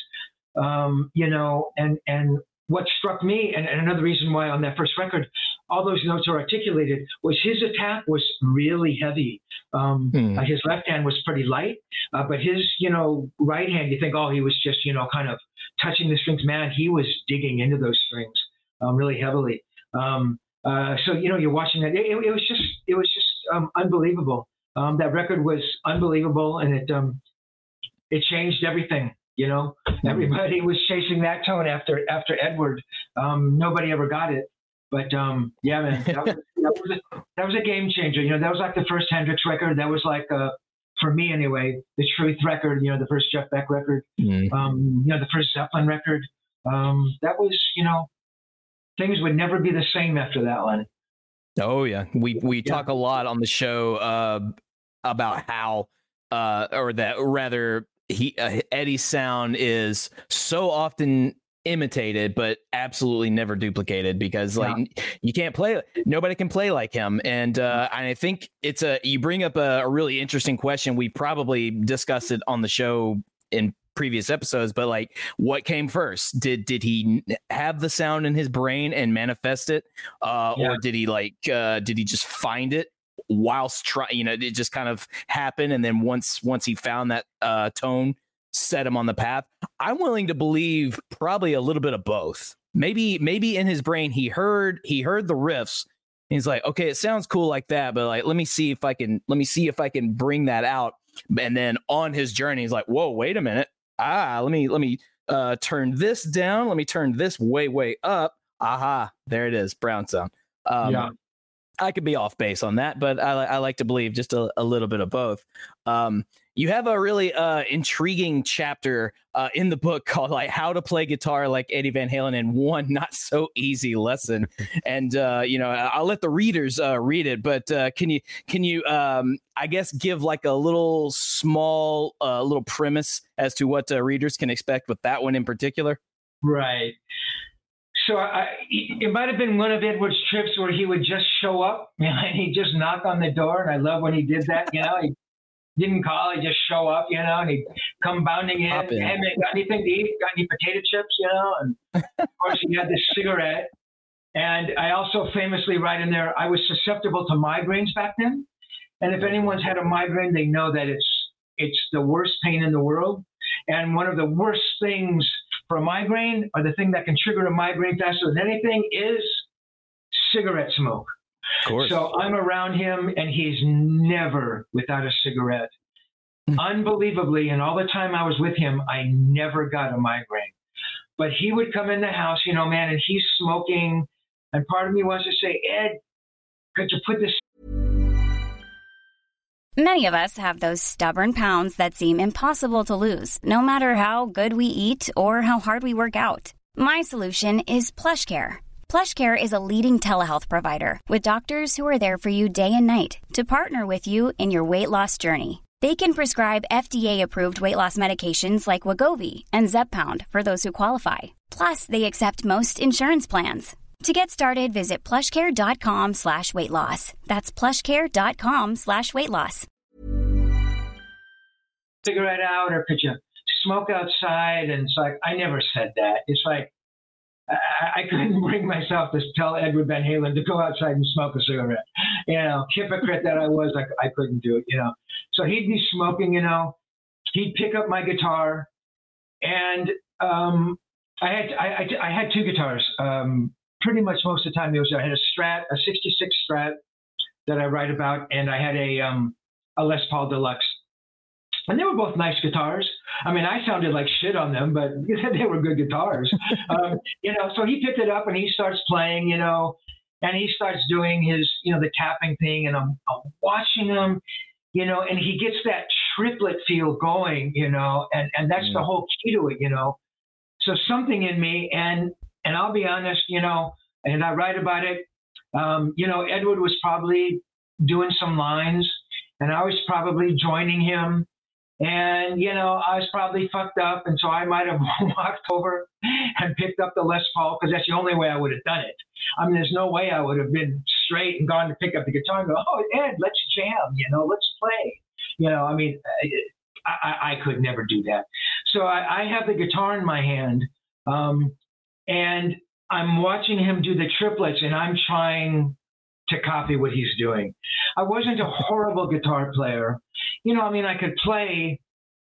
and what struck me, and another reason why on that first record, all those notes are articulated, was his attack was really heavy. His left hand was pretty light, but his, right hand, you think, oh, he was just, kind of touching the strings. Man, he was digging into those strings really heavily. So, you're watching that. It was just unbelievable. That record was unbelievable, and it changed everything. Everybody was chasing that tone after Edward. Nobody ever got it, but yeah, man, that was a game changer. That was like the first Hendrix record. That was like for me anyway, the Truth record. The first Jeff Beck record. The first Zeppelin record. That was, things would never be the same after that one. Oh yeah, we talk a lot on the show about how, or that rather. Eddie's sound is so often imitated, but absolutely never duplicated, because you can't play. Nobody can play like him. And I think you bring up a really interesting question. We probably discussed it on the show in previous episodes, but what came first? Did he have the sound in his brain and manifest it, or did he just find it whilst trying? It just kind of happened, and then once he found that tone, set him on the path? I'm willing to believe probably a little bit of both. Maybe in his brain he heard the riffs, and he's like, okay, it sounds cool like that, but let me see if I can bring that out. And then on his journey, he's like, whoa, wait a minute, let me turn this down, let me turn this way up. Aha, there it is, Brown sound. I could be off base on that, but I like to believe just a little bit of both. You have a really intriguing chapter in the book called How to Play Guitar Like Eddie Van Halen in One Not So Easy Lesson. And, I'll let the readers read it, but can you I guess give a little small little premise as to what readers can expect with that one in particular? Right. So it might have been one of Edward's trips where he would just show up, and he'd just knock on the door. And I love when he did that. He didn't call, he'd just show up, and he'd come bounding in. Hey, man, got anything to eat? Got any potato chips? And of course he had this cigarette. And I also famously write in there, I was susceptible to migraines back then. And if anyone's had a migraine, they know that it's the worst pain in the world. And one of the worst things for a migraine, or the thing that can trigger a migraine faster than anything, is cigarette smoke. Of course. So I'm around him, and he's never without a cigarette. Unbelievably, and all the time I was with him, I never got a migraine. But he would come in the house, man, and he's smoking. And part of me wants to say, Ed, could you put this? Many of us have those stubborn pounds that seem impossible to lose, no matter how good we eat or how hard we work out. My solution is PlushCare. PlushCare is a leading telehealth provider with doctors who are there for you day and night to partner with you in your weight loss journey. They can prescribe FDA-approved weight loss medications like Wegovy and Zepbound for those who qualify. Plus, they accept most insurance plans. To get started, visit plushcare.com/weightloss. That's plushcare.com/weightloss. Cigarette out, or could you smoke outside? And it's like, I never said that. It's like, I couldn't bring myself to tell Edward Van Halen to go outside and smoke a cigarette. Hypocrite that I was, I couldn't do it, So he'd be smoking, he'd pick up my guitar, and I had two guitars. Pretty much most of the time I had a Strat, a 66 Strat that I write about, and I had a Les Paul Deluxe. And they were both nice guitars. I mean, I sounded like shit on them, but they were good guitars. So he picked it up and he starts playing, and he starts doing his, the tapping thing, and I'm watching him, and he gets that triplet feel going, and that's the whole key to it, So something in me, and I'll be honest, and I write about it, Edward was probably doing some lines, and I was probably joining him. And, I was probably fucked up. And so I might have walked over and picked up the Les Paul, because that's the only way I would have done it. I mean, there's no way I would have been straight and gone to pick up the guitar and go, oh, Ed, let's jam, let's play. I could never do that. So I have the guitar in my hand, and I'm watching him do the triplets, and I'm trying to copy what he's doing. I wasn't a horrible guitar player. I could play,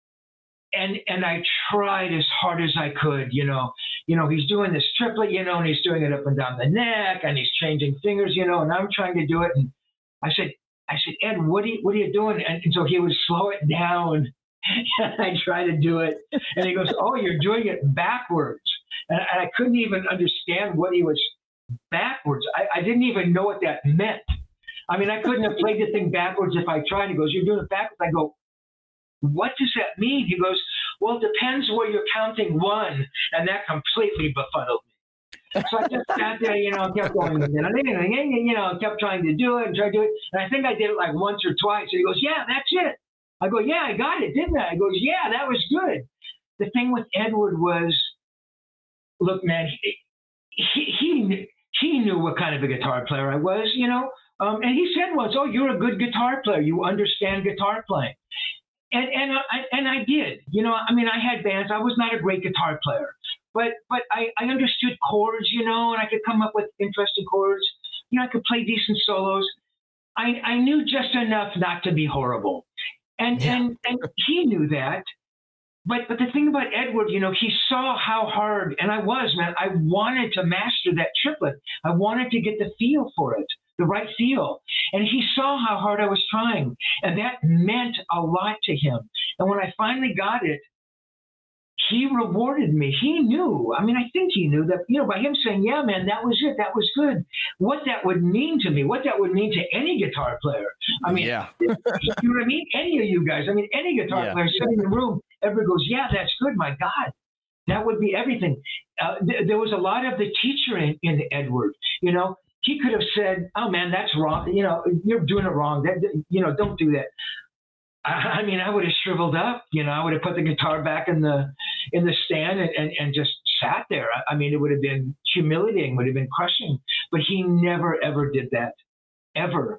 and I tried as hard as I could, he's doing this triplet, and he's doing it up and down the neck, and he's changing fingers, and I'm trying to do it. And I said, Ed, what are you doing? And so he would slow it down, and I try to do it. And he goes, oh, you're doing it backwards. And I couldn't even understand what he was backwards. I didn't even know what that meant. I mean, I couldn't have played the thing backwards if I tried. He goes, you're doing it backwards. I go, what does that mean? He goes, well, it depends where you're counting one. And that completely befuddled me. So I just sat there, kept going, kept trying to do it and try to do it. And I think I did it like once or twice. And he goes, yeah, that's it. I go, yeah, I got it, didn't I? He goes, yeah, that was good. The thing with Edward was, look, man, he knew what kind of a guitar player I was, and he said once, oh, you're a good guitar player. You understand guitar playing. And I did. I had bands. I was not a great guitar player, but I understood chords, and I could come up with interesting chords. I could play decent solos. I knew just enough not to be horrible. And he knew that. But the thing about Edward, he saw how hard, and I wanted to master that triplet. I wanted to get the feel for it, the right feel. And he saw how hard I was trying, and that meant a lot to him. And when I finally got it, he rewarded me. He knew. I think he knew that, by him saying, yeah, man, that was it. That was good. What that would mean to me, what that would mean to any guitar player. Yeah. You know what I mean? Any of you guys, any guitar player sitting in the room ever goes, yeah, that's good. My God, that would be everything. There was a lot of the teacher in Edward, he could have said, oh man, that's wrong. You're doing it wrong. Don't do that. I would have shriveled up, I would have put the guitar back in the stand and just sat there. It would have been humiliating, would have been crushing, but he never, ever did that, ever.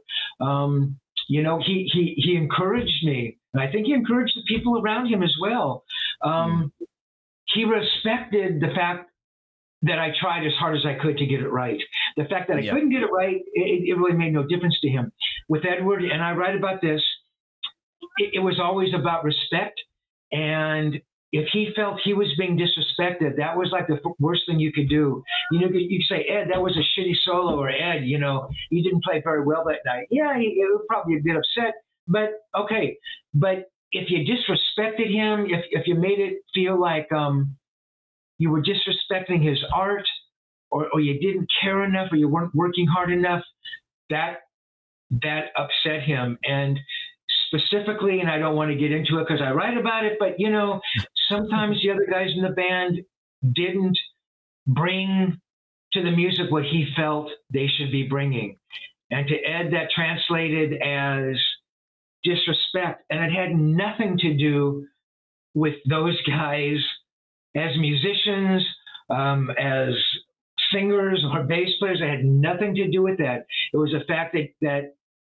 He encouraged me, and I think he encouraged the people around him as well. He respected the fact that I tried as hard as I could to get it right. The fact that I couldn't get it right, it really made no difference to him. With Edward, and I write about this, it was always about respect, and if he felt he was being disrespected, that was like the worst thing you could do. You know, you say, Ed, that was a shitty solo, or Ed, you know, you didn't play very well that night. Yeah, he would probably be upset, but okay. But if you disrespected him, if you made it feel like you were disrespecting his art, or you didn't care enough, or you weren't working hard enough, that upset him. And specifically, and I don't want to get into it because I write about it, but you know, sometimes the other guys in the band didn't bring to the music what he felt they should be bringing. And to Ed, that translated as disrespect. And it had nothing to do with those guys as musicians, as singers or bass players. It had nothing to do with that. It was the fact that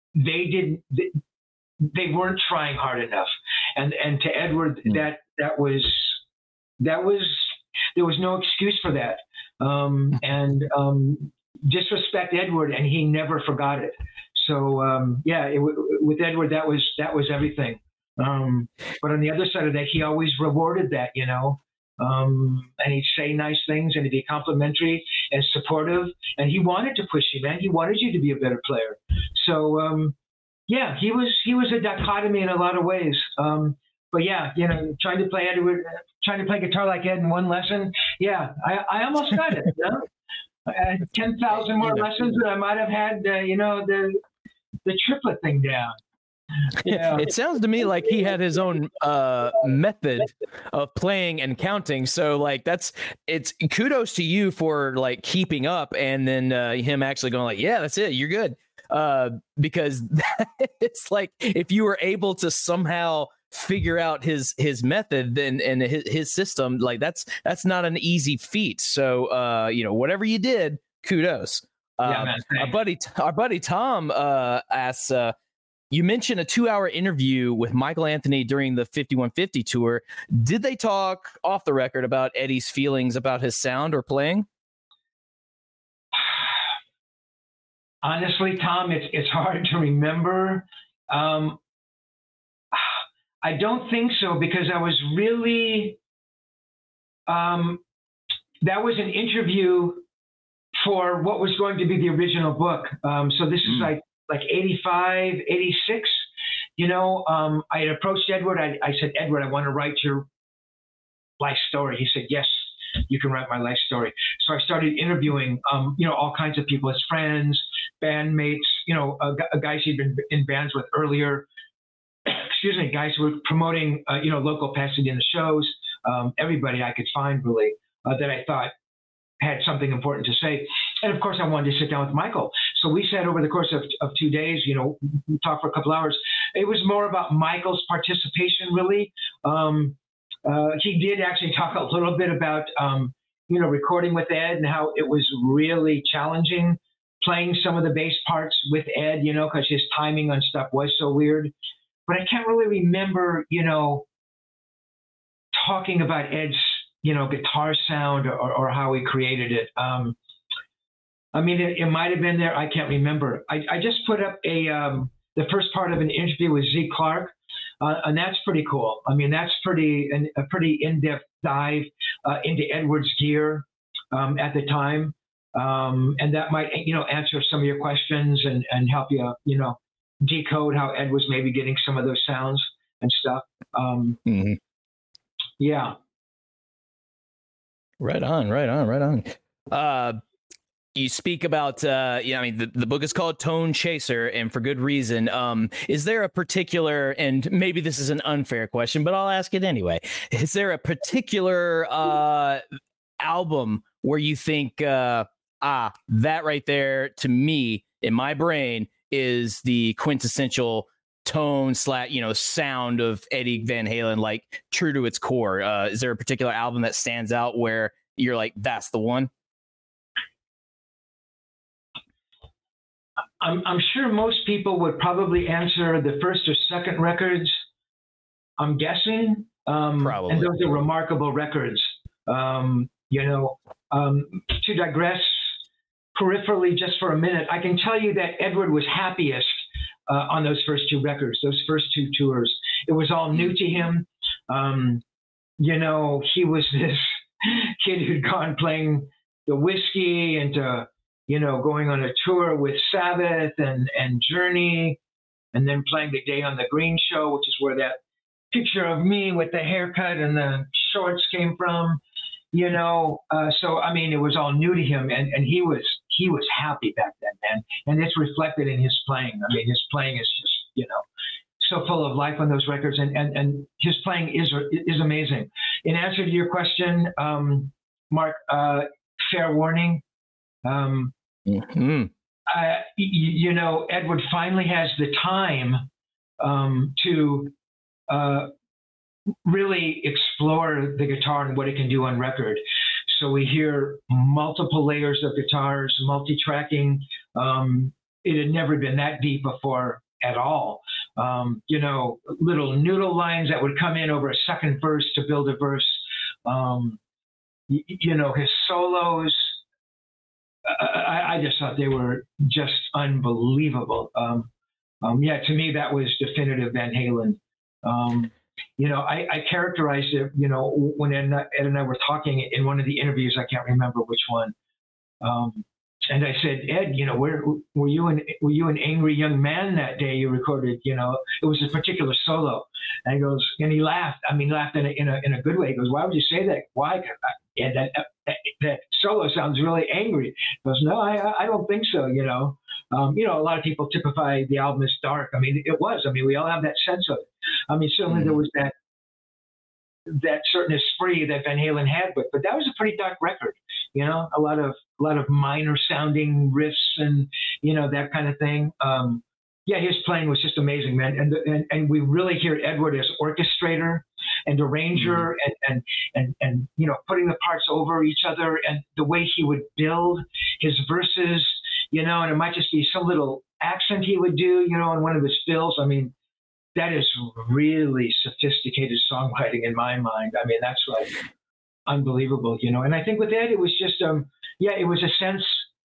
they weren't trying hard enough. And to Edward, that was there was no excuse for that. Disrespect Edward, and he never forgot it. So with Edward, that was everything. But on the other side of that, he always rewarded that, you know. And he'd say nice things, and he'd be complimentary and supportive, and he wanted to push you, man. He wanted you to be a better player. So he was a dichotomy in a lot of ways. But yeah, you know, trying to play guitar like Ed in one lesson. Yeah, I almost got it. You know? I had 10,000 more lessons than I might have had. You know, the triplet thing down. Yeah. It sounds to me like he had his own method of playing and counting. So like it's kudos to you for like keeping up, and then him actually going like, yeah, that's it, you're good. Because it's like if you were able to somehow figure out his method and his system, like that's not an easy feat. So you know, whatever you did, kudos. Man, our buddy Tom asks, you mentioned a 2-hour interview with Michael Anthony during the 5150 tour. Did they talk off the record about Eddie's feelings about his sound or playing? Honestly, Tom, it's hard to remember. I don't think so, because I was really that was an interview for what was going to be the original book. So this is like 85, 86, you know. I had approached Edward. I said, Edward, I want to write your life story. He said, yes, you can write my life story. So I started interviewing, you know, all kinds of people, his friends, bandmates, you know, guys he'd been in bands with earlier, guys who were promoting, you know, local Pasadena shows, everybody I could find really that I thought had something important to say. And of course, I wanted to sit down with Michael. So we sat over the course of 2 days, you know, we talked for a couple hours. It was more about Michael's participation, really. He did actually talk a little bit about, you know, recording with Ed and how it was really challenging playing some of the bass parts with Ed, you know, because his timing on stuff was so weird. But I can't really remember, you know, talking about Ed's, you know, guitar sound or how he created it. I mean, it might have been there. I can't remember. I just put up the first part of an interview with Zeke Clark, and that's pretty cool. I mean, that's a pretty in-depth dive into Edward's gear at the time, and that might, you know, answer some of your questions and help you, you know, decode how Ed was maybe getting some of those sounds and stuff. Yeah. Right on. You speak about, I mean, the book is called Tone Chaser, and for good reason. Is there a particular, and maybe this is an unfair question, but I'll ask it anyway. Is there a particular album where you think, that right there, to me, in my brain, is the quintessential tone / sound of Eddie Van Halen, like true to its core? Is there a particular album that stands out where you're like, that's the one? I'm sure most people would probably answer the first or second records, I'm guessing. Probably. And those are remarkable records. To digress peripherally just for a minute, I can tell you that Edward was happiest on those first two records, those first two tours. It was all new to him. you know, he was this kid who'd gone playing the whiskey and, you know, going on a tour with Sabbath and Journey, and then playing the Day on the Green show, which is where that picture of me with the haircut and the shorts came from, you know. So, I mean, it was all new to him, and he was happy back then, man. And it's reflected in his playing. I mean, his playing is just, you know, so full of life on those records, and his playing is amazing. In answer to your question, Mark, fair warning. You know, Edward finally has the time to really explore the guitar and what it can do on record. So we hear multiple layers of guitars, multi-tracking. It had never been that deep before at all. You know, little noodle lines that would come in over a second verse to build a verse. You know, his solos, I just thought they were just unbelievable. Yeah, to me, that was definitive Van Halen. You know, I characterized it, you know, when Ed and I were talking in one of the interviews, I can't remember which one. And I said, Ed, you know, were you an angry young man that day you recorded? You know, it was a particular solo. And he goes, and he laughed. I mean, laughed in a good way. He goes, why would you say that? Why? And that solo sounds really angry. He goes, no, I don't think so. You know, a lot of people typify the album as dark. I mean, it was. I mean, we all have that sense of it. I mean, certainly there was that certain esprit that Van Halen had, but that was a pretty dark record. You know, a lot of minor sounding riffs and, you know, that kind of thing. Yeah, his playing was just amazing, man. And we really hear Edward as orchestrator and arranger and you know, putting the parts over each other, and the way he would build his verses, you know, and it might just be some little accent he would do, you know, in one of his fills. I mean, that is really sophisticated songwriting in my mind. I mean, that's like unbelievable, you know. And I think with Ed, it was just, yeah, it was a sense,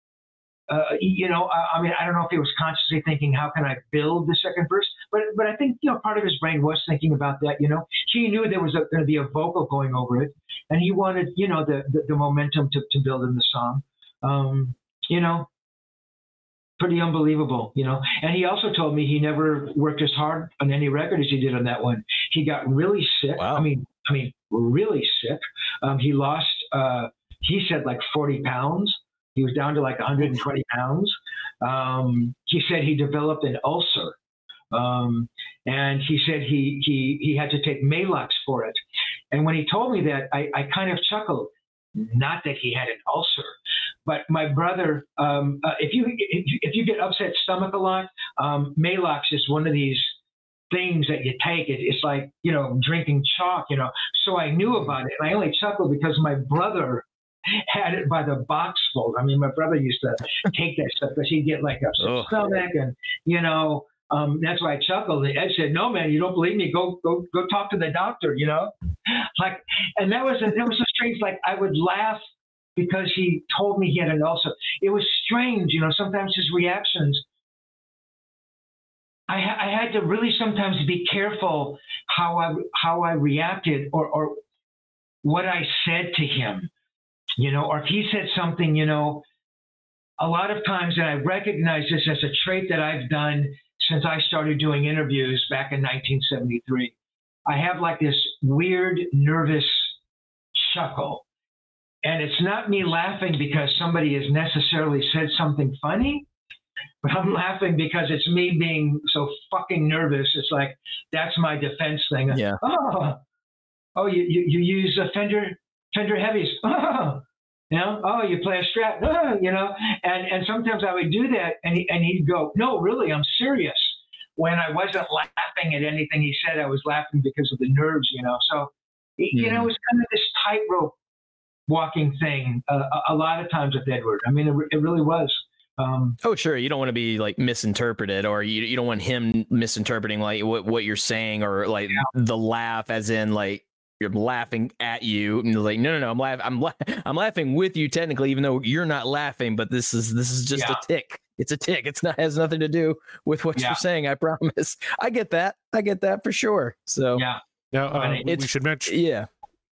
you know, I mean, I don't know if he was consciously thinking, how can I build the second verse? But I think, you know, part of his brain was thinking about that, you know. He knew there was going to be a vocal going over it, and he wanted, you know, the momentum to build in the song. You know, pretty unbelievable, you know. And he also told me he never worked as hard on any record as he did on that one. He got really sick. Wow. I mean, really sick. He lost, he said, like 40 pounds. He was down to like 120 pounds. He said he developed an ulcer. And he said he had to take Maalox for it. And when he told me that, I kind of chuckled. Not that he had an ulcer, but my brother, if you get upset stomach a lot, Maalox is one of these things that you take. It's like, you know, drinking chalk, you know. So I knew about it, and I only chuckled because my brother had it by the boxful. I mean, my brother used to take that stuff because he'd get like a stomach, and, you know, that's why I chuckled. And Ed said, "No, man, you don't believe me? Go talk to the doctor." You know, like, and that was so strange. Like, I would laugh because he told me he had an ulcer. It was strange, you know. Sometimes his reactions, I had to really sometimes be careful how I reacted or what I said to him, you know, or if he said something, you know. A lot of times, and I recognize this as a trait that I've done since I started doing interviews back in 1973, I have like this weird, nervous chuckle. And it's not me laughing because somebody has necessarily said something funny, but I'm laughing because it's me being so fucking nervous. It's like, that's my defense thing. Yeah. Oh, you use Fender heavies. Oh. You know, oh, you play a Strat, you know, and sometimes I would do that, and he'd go, "No, really, I'm serious." When I wasn't laughing at anything he said, I was laughing because of the nerves, you know. So, you know, it was kind of this tightrope walking thing a lot of times with Edward. I mean, it really was. Oh, sure. You don't want to be like misinterpreted, or you don't want him misinterpreting like what you're saying, or like the laugh as in like, you're laughing at you, and like, no, I'm laughing with you technically, even though you're not laughing. But this is just a tick. It's a tick. It's not, has nothing to do with what you're saying. I promise. I get that for sure. So Now we should mention. Yeah.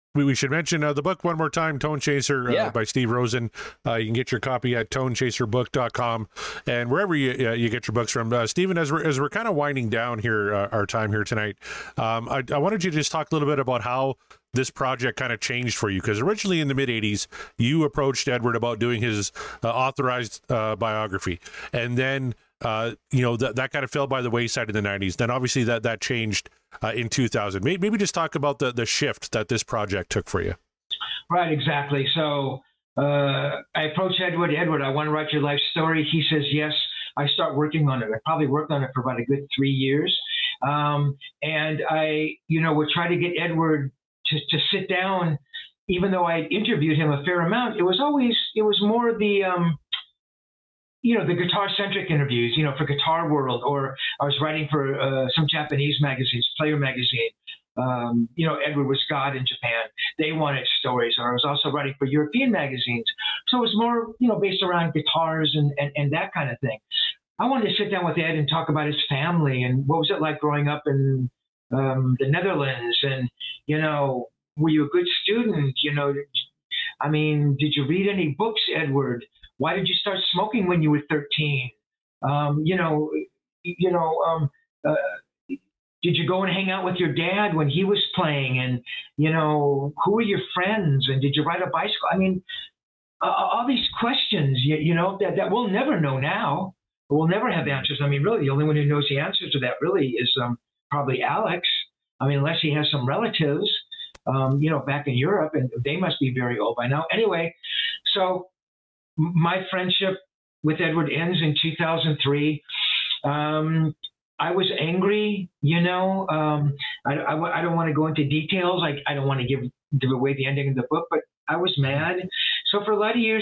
we should mention the book one more time, Tone Chaser by Steve Rosen. You can get your copy at tonechaserbook.com and wherever you get your books from. Stephen, as we're kind of winding down here, our time here tonight, I wanted you to just talk a little bit about how this project kind of changed for you, because originally in the mid 80s, you approached Edward about doing his authorized biography. And then, that kind of fell by the wayside in the 90s. Then obviously that changed in 2000. Maybe just talk about the shift that this project took for you. Right, exactly. So I approached Edward. Edward, I want to write your life story. He says, yes. I start working on it. I probably worked on it for about a good 3 years. And I, would try to get Edward to sit down, even though I interviewed him a fair amount. It was more the, the guitar-centric interviews, for Guitar World, or I was writing for some Japanese magazines, Player Magazine. Edward was God in Japan. They wanted stories. Or I was also writing for European magazines. So it was more, based around guitars and that kind of thing. I wanted to sit down with Ed and talk about his family and what was it like growing up in the Netherlands, and were you a good student? Did you read any books, Edward? Why did you start smoking when you were 13? Did you go and hang out with your dad when he was playing? And who were your friends? And did you ride a bicycle? All these questions, that we'll never know now. We'll never have answers. Really, the only one who knows the answers to that really is probably Alex. Unless he has some relatives, back in Europe, and they must be very old by now. Anyway, so my friendship with Edward ends in 2003. I was angry, I don't want to go into details. I don't want to give away the ending of the book, but I was mad. So for a lot of years,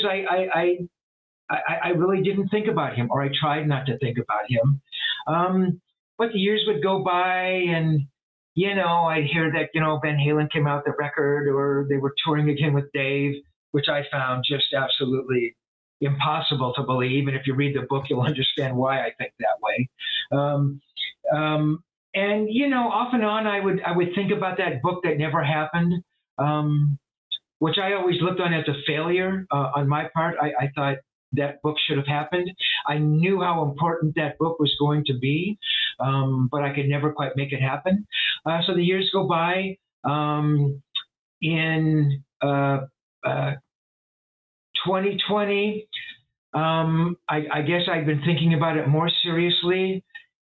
I really didn't think about him, or I tried not to think about him. But the years would go by, and I'd hear that, Van Halen came out the record, or they were touring again with Dave, which I found just absolutely impossible to believe. And if you read the book, you'll understand why I think that way. And, off and on, I would think about that book that never happened, which I always looked on as a failure on my part. I thought that book should have happened. I knew how important that book was going to be, but I could never quite make it happen. So the years go by. In 2020, I guess I've been thinking about it more seriously.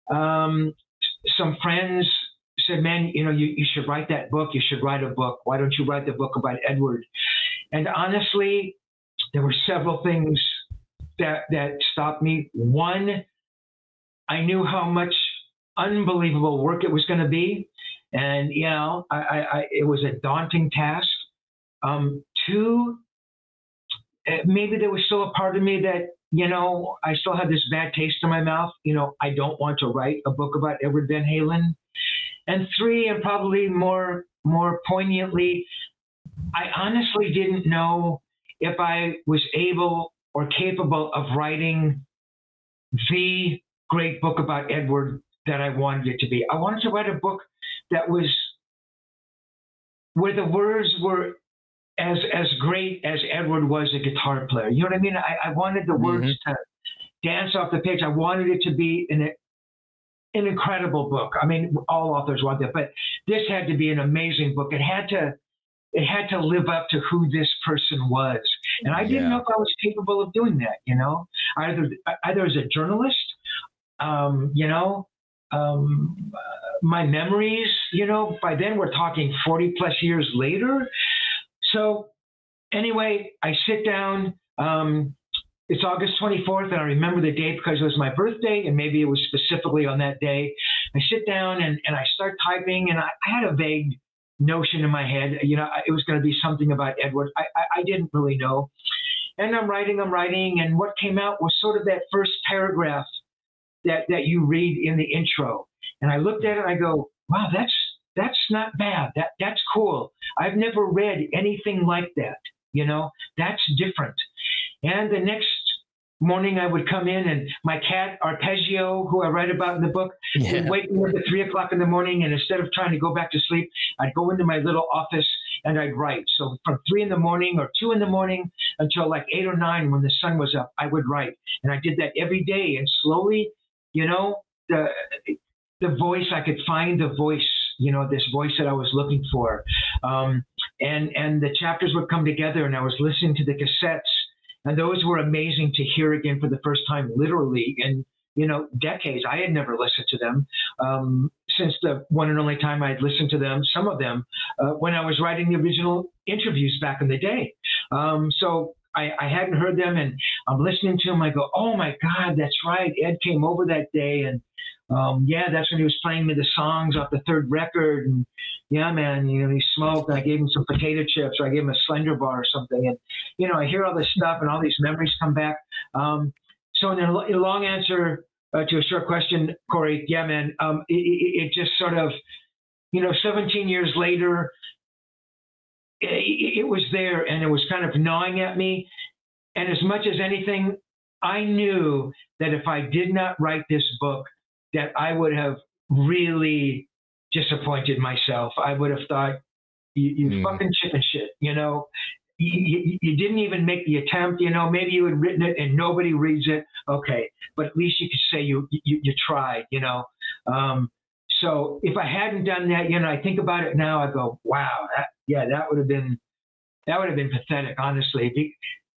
Some friends said, man, you should write that book. You should write a book. Why don't you write the book about Edward? And honestly, there were several things that stopped me. One, I knew how much unbelievable work it was going to be. And, it was a daunting task. Two, maybe there was still a part of me that, I still had this bad taste in my mouth. I don't want to write a book about Edward Van Halen. And three, and probably more poignantly, I honestly didn't know if I was able or capable of writing the great book about Edward that I wanted it to be. I wanted to write a book that was where the words were as great as Edward was a guitar player. You know what I mean? I wanted the words to dance off the page. I wanted it to be an incredible book. All authors want that, but this had to be an amazing book. It had to live up to who this person was. And I didn't know if I was capable of doing that, either as a journalist, my memories, by then we're talking 40 plus years later. So anyway, I sit down, it's August 24th, and I remember the date because it was my birthday, and maybe it was specifically on that day. I sit down and I start typing, and I had a vague notion in my head, it was going to be something about Edward. I didn't really know. And I'm writing, and what came out was sort of that first paragraph that you read in the intro. And I looked at it and I go, wow, that's not bad. That's cool. I've never read anything like that. That's different. And the next morning I would come in, and my cat Arpeggio, who I write about in the book, would wake me up at 3 o'clock in the morning, and instead of trying to go back to sleep, I'd go into my little office and I'd write. So from 3 in the morning or 2 in the morning until like 8 or 9 when the sun was up, I would write. And I did that every day. And slowly, the voice, I could find the voice, this voice that I was looking for. And the chapters would come together, and I was listening to the cassettes, and those were amazing to hear again for the first time, literally in, decades. I had never listened to them since the one and only time I had listened to them, some of them, when I was writing the original interviews back in the day. So I hadn't heard them, and I'm listening to them. I go, oh my God, that's right. Ed came over that day, and that's when he was playing me the songs off the third record. And yeah, man, he smoked, and I gave him some potato chips, or I gave him a Slender bar or something. And, I hear all this stuff, and all these memories come back. So in a long answer to a short question, Corey, yeah, man, it just sort of, 17 years later, it was there, and it was kind of gnawing at me. And as much as anything, I knew that if I did not write this book, that I would have really disappointed myself. I would have thought, you fucking chicken shit, You didn't even make the attempt, maybe you had written it and nobody reads it. Okay. But at least you could say you tried, So if I hadn't done that, I think about it now, I go, wow, that would have been pathetic, honestly.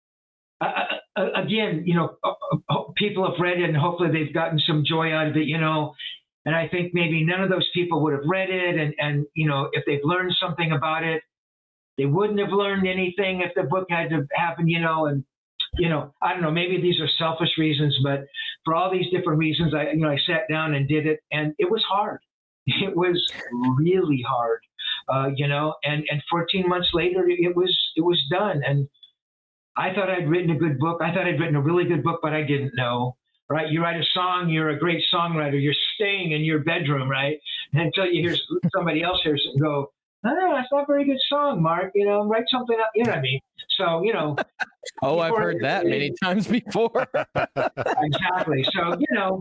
Again, people have read it, and hopefully they've gotten some joy out of it, and I think maybe none of those people would have read it. And if they've learned something about it, they wouldn't have learned anything if the book had to happen, and, I don't know, maybe these are selfish reasons, but for all these different reasons, I sat down and did it, and it was hard. It was really hard, and 14 months later, it was done. And I thought I'd written a good book. I thought I'd written a really good book, but I didn't know, right? You write a song, you're a great songwriter, you're staying in your bedroom, right? And until you hear somebody else hears it and go, oh, that's not a very good song, Mark, write something up, you know what I mean? So, Oh, I've heard that many times before. Exactly. So,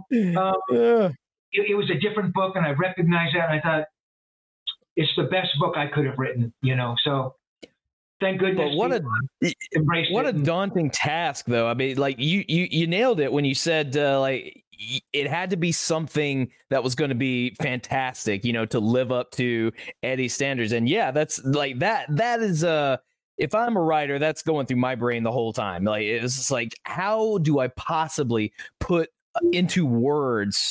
it was a different book, and I recognized that, and I thought, it's the best book I could have written, so thank goodness. But what a daunting task, though. I mean, like you nailed it when you said it had to be something that was going to be fantastic, to live up to Eddie's standards. And yeah, that's like that is if I'm a writer, that's going through my brain the whole time. Like, it's just like, how do I possibly put into words,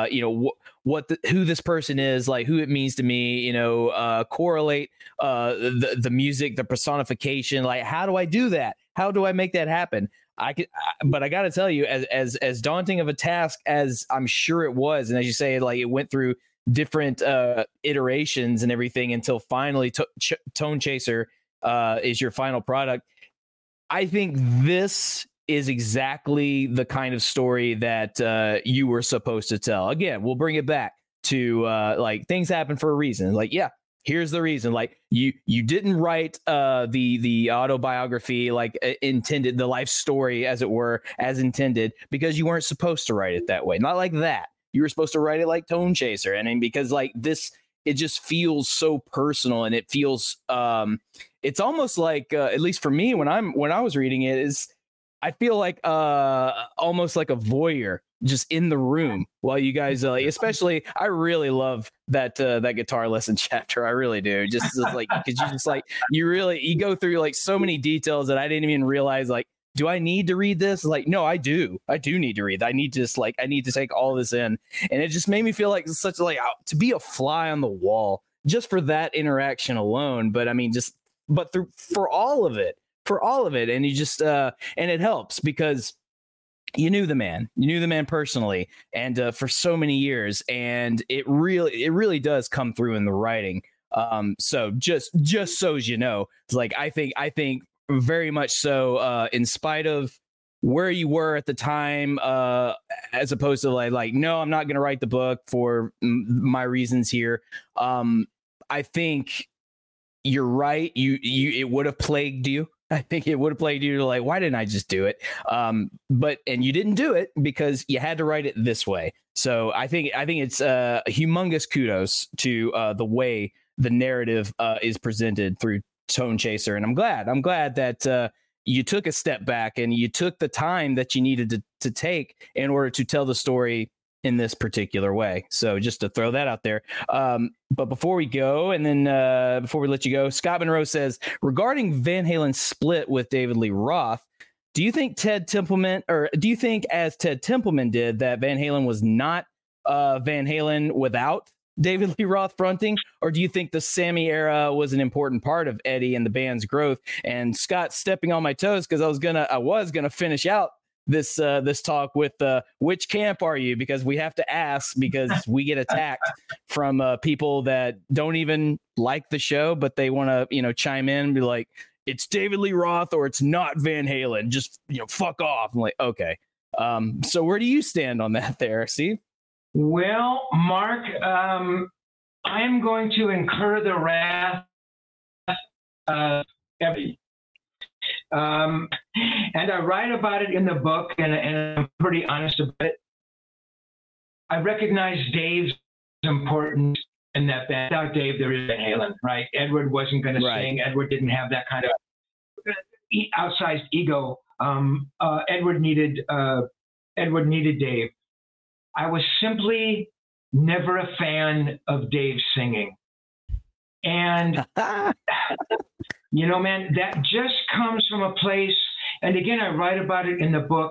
who this person is, like who it means to me, correlate the music, the personification. Like, how do I do that? How do I make that happen? But I got to tell you, as daunting of a task as I'm sure it was, and as you say, like it went through different iterations and everything until finally Tone Chaser is your final product. I think this is exactly the kind of story that you were supposed to tell. Again, we'll bring it back to like things happen for a reason. Like, yeah, here's the reason. Like you didn't write the autobiography like intended, the life story as it were, as intended, because you weren't supposed to write it that way. Not like that. You were supposed to write it like Tone Chaser. And I mean, because like this, it just feels so personal, and it feels it's almost like at least for me when I was reading it, is I feel like almost like a voyeur just in the room while you guys especially I really love that guitar lesson chapter. I really do. Just like, because you just like you go through like so many details that I didn't even realize, like, do I need to read this? Like, no, I do need to read. I need to take all this in. And it just made me feel like such like to be a fly on the wall just for that interaction alone. But I mean, for all of it. And you just and it helps because you knew the man personally, and for so many years, and it really does come through in the writing. So just so you know, it's like I think very much so, in spite of where you were at the time, as opposed to like no, I'm not going to write the book for my reasons here. I think you're right. It would have plagued you. I think it would have plagued you to like, why didn't I just do it? And you didn't do it because you had to write it this way. So I think it's humongous kudos to the way the narrative is presented through tone chaser. And I'm glad that you took a step back and you took the time that you needed to take in order to tell the story in this particular way. So just to throw that out there. But before we go, and then before we let you go, Scott Monroe says, regarding Van Halen's split with David Lee Roth, do you think as Ted Templeman did, that Van Halen was not Van Halen without David Lee Roth fronting? Or do you think the Sammy era was an important part of Eddie and the band's growth? And Scott, stepping on my toes, because I was gonna finish out this talk with which camp are you? Because we have to ask, because we get attacked from people that don't even like the show, but they want to chime in and be like, it's David Lee Roth or it's not Van Halen. Just fuck off. I'm like, okay. So where do you stand on that there, Steve? Well, Mark, I'm going to incur the wrath of every. And I write about it in the book, and I'm pretty honest about it. I recognize Dave's importance in that band. Without Dave, there is Van Halen, right? Edward wasn't going to sing. Edward didn't have that kind of outsized ego. Edward needed Dave. I was simply never a fan of Dave singing. And, man, that just comes from a place, and again, I write about it in the book.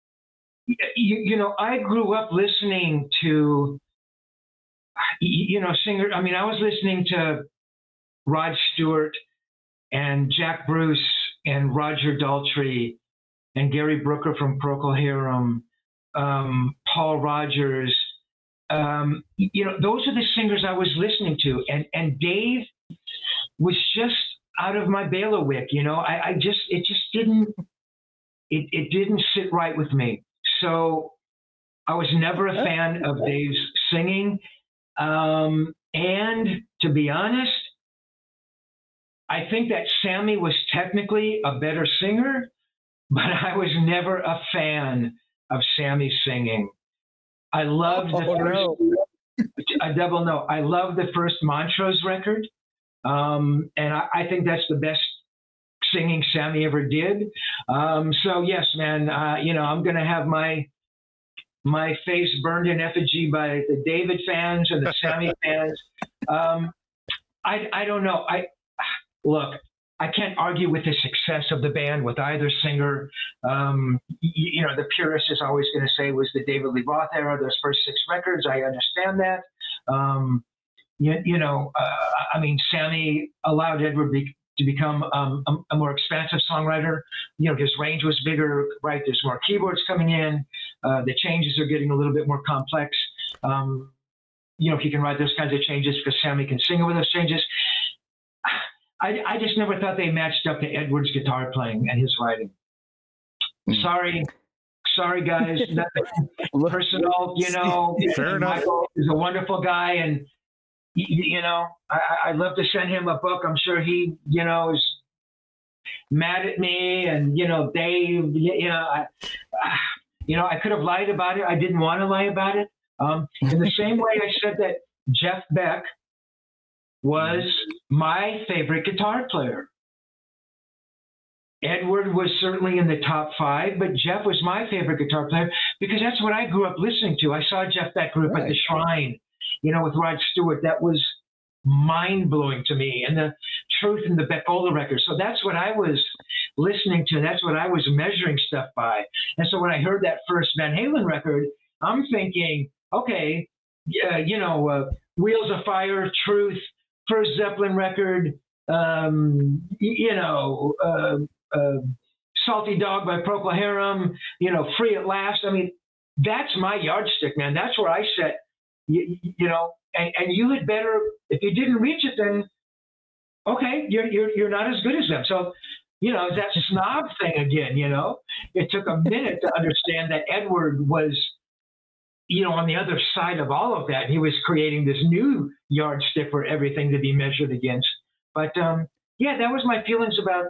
I grew up listening to, singers. I mean, I was listening to Rod Stewart and Jack Bruce and Roger Daltrey and Gary Brooker from Procol Harum, Paul Rogers. Those are the singers I was listening to, and Dave was just out of my bailiwick. It just didn't sit right with me. So I was never a fan of Dave's singing. And to be honest, I think that Sammy was technically a better singer, but I was never a fan of Sammy singing. I loved I love the first Montrose record. And I think that's the best singing Sammy ever did. So yes, man, I'm going to have my face burned in effigy by the David fans and the Sammy fans. I don't know. Look, I can't argue with the success of the band with either singer. The purist is always going to say it was the David Lee Roth era, those first 6 records. I understand that. Sammy allowed Edward to become a more expansive songwriter. His range was bigger, right? There's more keyboards coming in. The changes are getting a little bit more complex. He can write those kinds of changes because Sammy can sing over those changes. I just never thought they matched up to Edward's guitar playing and his writing. Sorry guys, nothing personal. Fair enough. Michael is a wonderful guy, and I'd love to send him a book. I'm sure he, is mad at me, and Dave. I could have lied about it. I didn't want to lie about it. In the same way, I said that Jeff Beck was my favorite guitar player. Edward was certainly in the top 5, but Jeff was my favorite guitar player because that's what I grew up listening to. I saw Jeff Beck group at the Shrine, with Rod Stewart. That was mind-blowing to me, and the Truth and the Beckola records. So that's what I was listening to. That's what I was measuring stuff by. And so when I heard that first Van Halen record, I'm thinking, okay, Wheels of Fire, Truth, first Zeppelin record, Salty Dog by Procol Harum, Free at Last. I mean, that's my yardstick, man. That's where I set, and you had better, if you didn't reach it, then okay, you're not as good as them. So, that snob thing again, it took a minute to understand that Edward was, on the other side of all of that. He was creating this new yardstick for everything to be measured against. But that was my feelings about,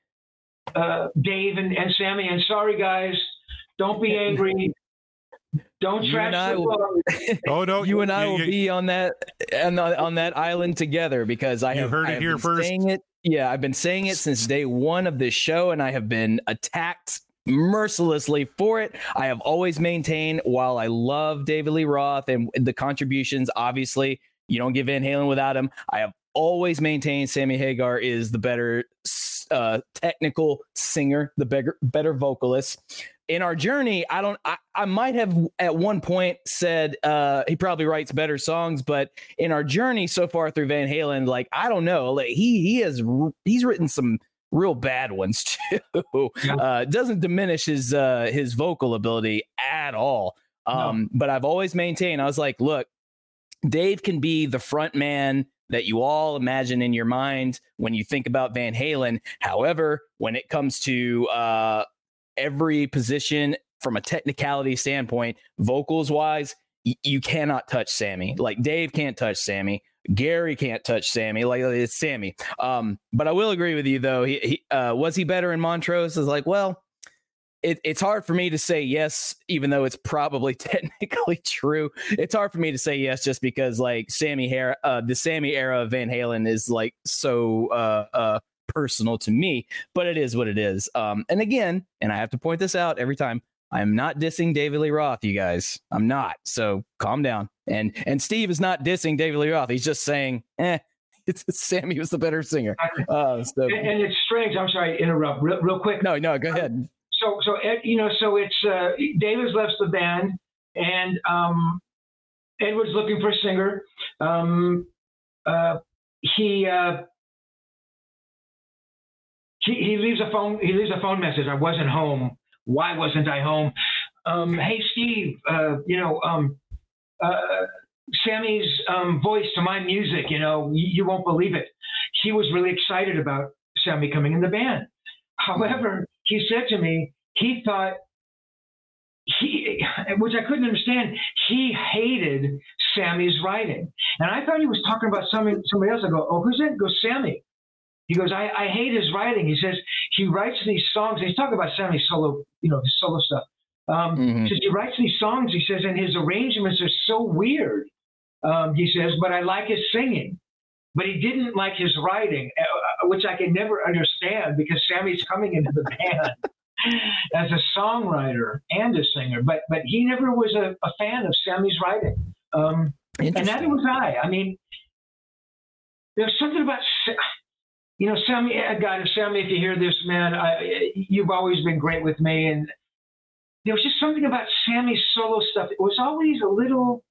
Dave and Sammy. And sorry, guys, don't be angry. Don't You trash and I the will- book. Oh no, You and I will be on that island together because I You have heard it I have here been first. saying it. Yeah, I've been saying it since day one of this show, and I have been attacked mercilessly for it. I have always maintained, while I love David Lee Roth and the contributions, obviously you don't get Van Halen without him. I have always maintained Sammy Hagar is the better technical singer, the better vocalist. In our journey, I might have at one point said he probably writes better songs, but in our journey so far through Van Halen, like, I don't know, like he's written some real bad ones too. Yeah. Doesn't diminish his vocal ability at all. But I've always maintained, I was like, look, Dave can be the front man that you all imagine in your mind when you think about Van Halen. However, when it comes to every position from a technicality standpoint, vocals wise, you cannot touch Sammy. Like, Dave can't touch Sammy. Gary can't touch Sammy. Like, it's Sammy. But I will agree with you though. He was he better in Montrose? Is like, well, it's hard for me to say yes, even though it's probably technically true. It's hard for me to say yes just because, like, the Sammy era of Van Halen is like so personal to me, but it is what it is. And again, and I have to point this out every time, I'm not dissing David Lee Roth, you guys. I'm not. So calm down. And Steve is not dissing David Lee Roth. He's just saying, it's Sammy was the better singer. And it's strange. I'm sorry to interrupt real quick. No, go ahead. So Ed, so it's David's left the band, and Edward's looking for a singer. He leaves a phone message. I wasn't home. Why wasn't I home? Hey Steve, Sammy's voice to my music. You won't believe it. He was really excited about Sammy coming in the band. However, he said to me, he thought which I couldn't understand, he hated Sammy's writing. And I thought he was talking about somebody else. I go, oh, who's that? He goes, Sammy. He goes, I hate his writing. He says he writes these songs. And he's talking about Sammy's solo, his solo stuff. He says he writes these songs, he says, and his arrangements are so weird. He says, but I like his singing. But he didn't like his writing, which I can never understand because Sammy's coming into the band as a songwriter and a singer. But he never was a fan of Sammy's writing. And neither was I. I mean, there's something about, Sammy, God, Sammy, if you hear this, man, you've always been great with me. And there was just something about Sammy's solo stuff. It was always a little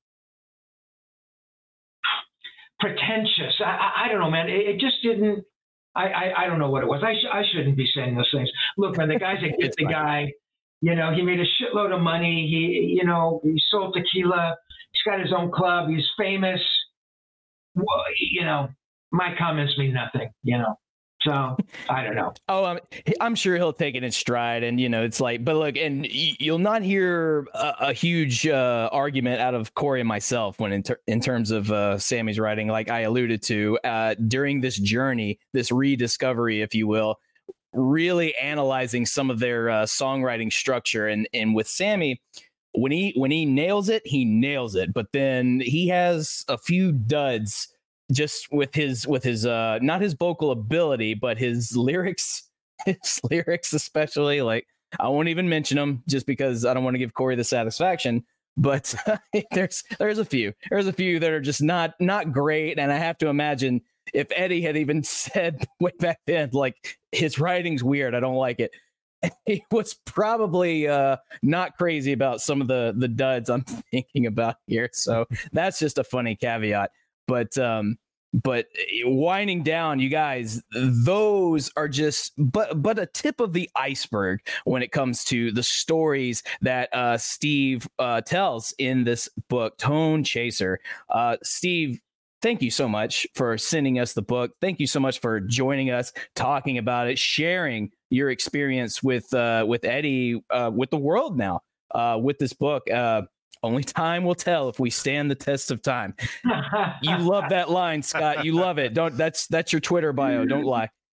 pretentious. I don't know, man. It just didn't. I don't know what it was. I shouldn't be saying those things. Look, man, the guy's a gifted guy. He made a shitload of money. He sold tequila. He's got his own club. He's famous. Well, my comments mean nothing. So I don't know. Oh, I'm sure he'll take it in stride, and it's like, but look, and you'll not hear a huge argument out of Corey and myself when in terms of Sammy's writing, like I alluded to during this journey, this rediscovery, if you will, really analyzing some of their songwriting structure, and with Sammy, when he nails it, he nails it, but then he has a few duds. Just with his not his vocal ability, but his lyrics especially. Like, I won't even mention them just because I don't want to give Corey the satisfaction. But there's a few that are just not great. And I have to imagine if Eddie had even said way back then, like, his writing's weird, I don't like it, he was probably not crazy about some of the duds I'm thinking about here. So that's just a funny caveat. But winding down, you guys, those are just but a tip of the iceberg when it comes to the stories that Steve tells in this book, Tone Chaser. Steve, thank you so much for sending us the book. Thank you so much for joining us, talking about it, sharing your experience with Eddie, with the world now, with this book. Only time will tell if we stand the test of time. You love that line, Scott. You love it. That's your Twitter bio. Don't lie.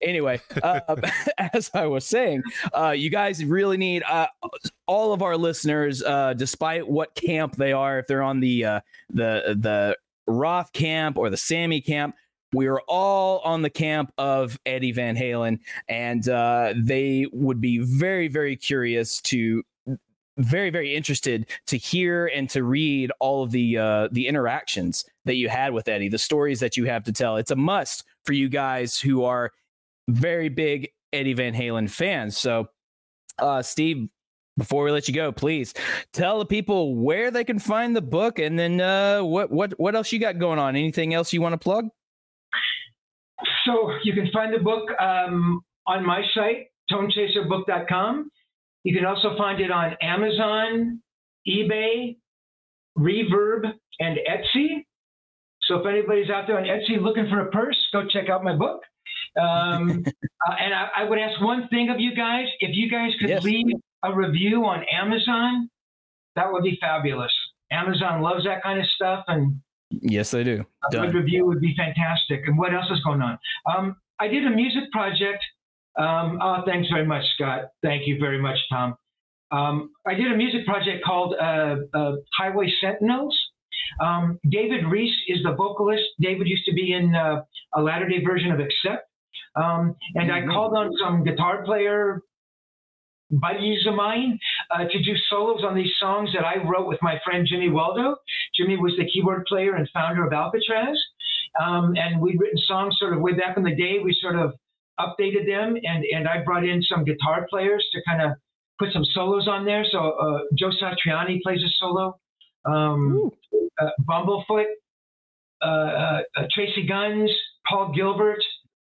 Anyway, as I was saying, you guys really need all of our listeners, despite what camp they are, if they're on the Roth camp or the Sammy camp. We are all on the camp of Eddie Van Halen, and they would be very, very curious to, very, very interested to hear and to read all of the interactions that you had with Eddie, the stories that you have to tell. It's a must for you guys who are very big Eddie Van Halen fans. So, Steve, before we let you go, please tell the people where they can find the book, and then what else you got going on? Anything else you want to plug? So you can find the book on my site, tonechaserbook.com. You can also find it on Amazon, eBay, Reverb, and Etsy. So if anybody's out there on Etsy looking for a purse, go check out my book. And I would ask one thing of you guys. If you guys could leave a review on Amazon, that would be fabulous. Amazon loves that kind of stuff, and yes, they do. A good review would be fantastic. And what else is going on? I did a music project. Thanks very much, Scott. Thank you very much, Tom. I did a music project called Highway Sentinels. David Reese is the vocalist. David used to be in a latter-day version of Accept. And I called on some guitar player buddies of mine to do solos on these songs that I wrote with my friend Jimmy Waldo. Jimmy was the keyboard player and founder of Alcatraz. And we'd written songs sort of way back in the day. We sort of updated them, and I brought in some guitar players to kind of put some solos on there. So Joe Satriani plays a solo, Bumblefoot, Tracy Guns, Paul Gilbert,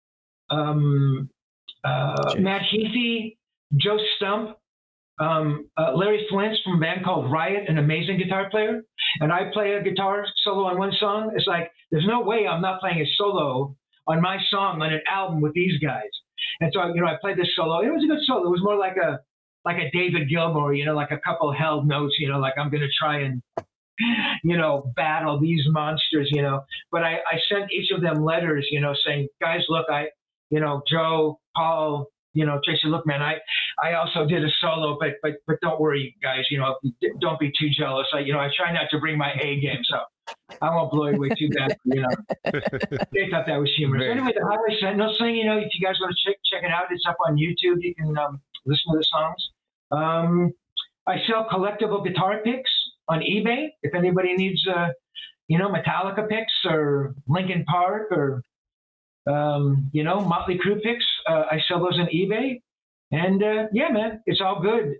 Matt Heafy, Joe Stump, Larry Flint's from a band called Riot, an amazing guitar player. And I play a guitar solo on one song. It's like, there's no way I'm not playing a solo on my song on an album with these guys. And so, I played this solo. It was a good solo. It was more like a David Gilmour, like a couple held notes, like I'm going to try and, battle these monsters, But I sent each of them letters, saying, guys, look, Joe, Paul, Tracy, look, man, I also did a solo, but don't worry, guys, don't be too jealous. I try not to bring my A game, so I won't blow you away too bad. They thought that was humorous. Anyway, the Highway Sentinels thing, if you guys want to check it out, it's up on YouTube. You can listen to the songs. I sell collectible guitar picks on eBay. If anybody needs, Metallica picks or Linkin Park or Motley Crue picks, I sell those on eBay. And yeah, man, it's all good.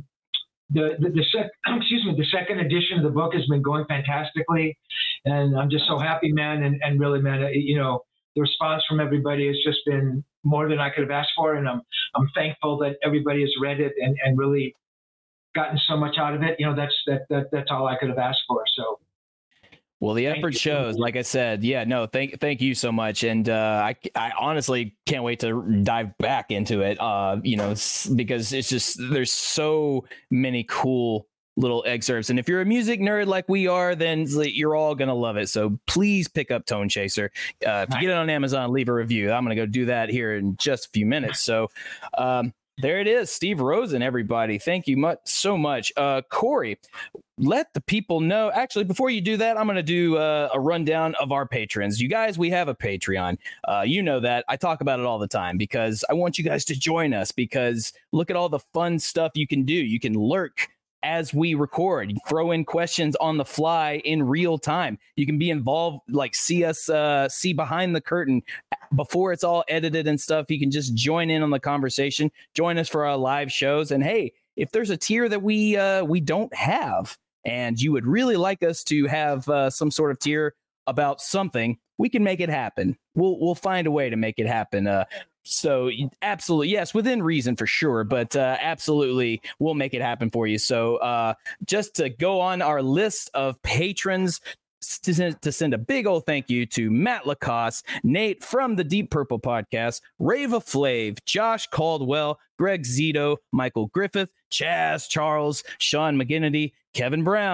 The second edition of the book has been going fantastically, and I'm just so happy, man. And really, man, the response from everybody has just been more than I could have asked for, and I'm thankful that everybody has read it and really gotten so much out of it. That's all I could have asked for. So. Well, the effort shows, like I said. Yeah, no, thank you so much. And I honestly can't wait to dive back into it, because it's just, there's so many cool little excerpts. And if you're a music nerd like we are, then you're all going to love it. So please pick up Tone Chaser. If you get it on Amazon, leave a review. I'm going to go do that here in just a few minutes. So there it is. Steve Rosen, everybody. Thank you so much. Corey, let the people know. Actually, before you do that, I'm going to do a rundown of our patrons. You guys, we have a Patreon. You know that. I talk about it all the time because I want you guys to join us, because look at all the fun stuff you can do. You can lurk as we record. You throw in questions on the fly in real time. You can be involved, like see us see behind the curtain before it's all edited and stuff. You can just join in on the conversation, join us for our live shows. And hey, if there's a tier that we don't have and you would really like us to have some sort of tier about something, we can make it happen. We'll find a way to make it happen. So absolutely, yes, within reason for sure, but absolutely, we'll make it happen for you. So just to go on our list of patrons, to send a big old thank you to Matt Lacoste, Nate from the Deep Purple Podcast, Rava Flav, Josh Caldwell, Greg Zito, Michael Griffith, Chaz Charles, Sean McGinnity, Kevin Brown,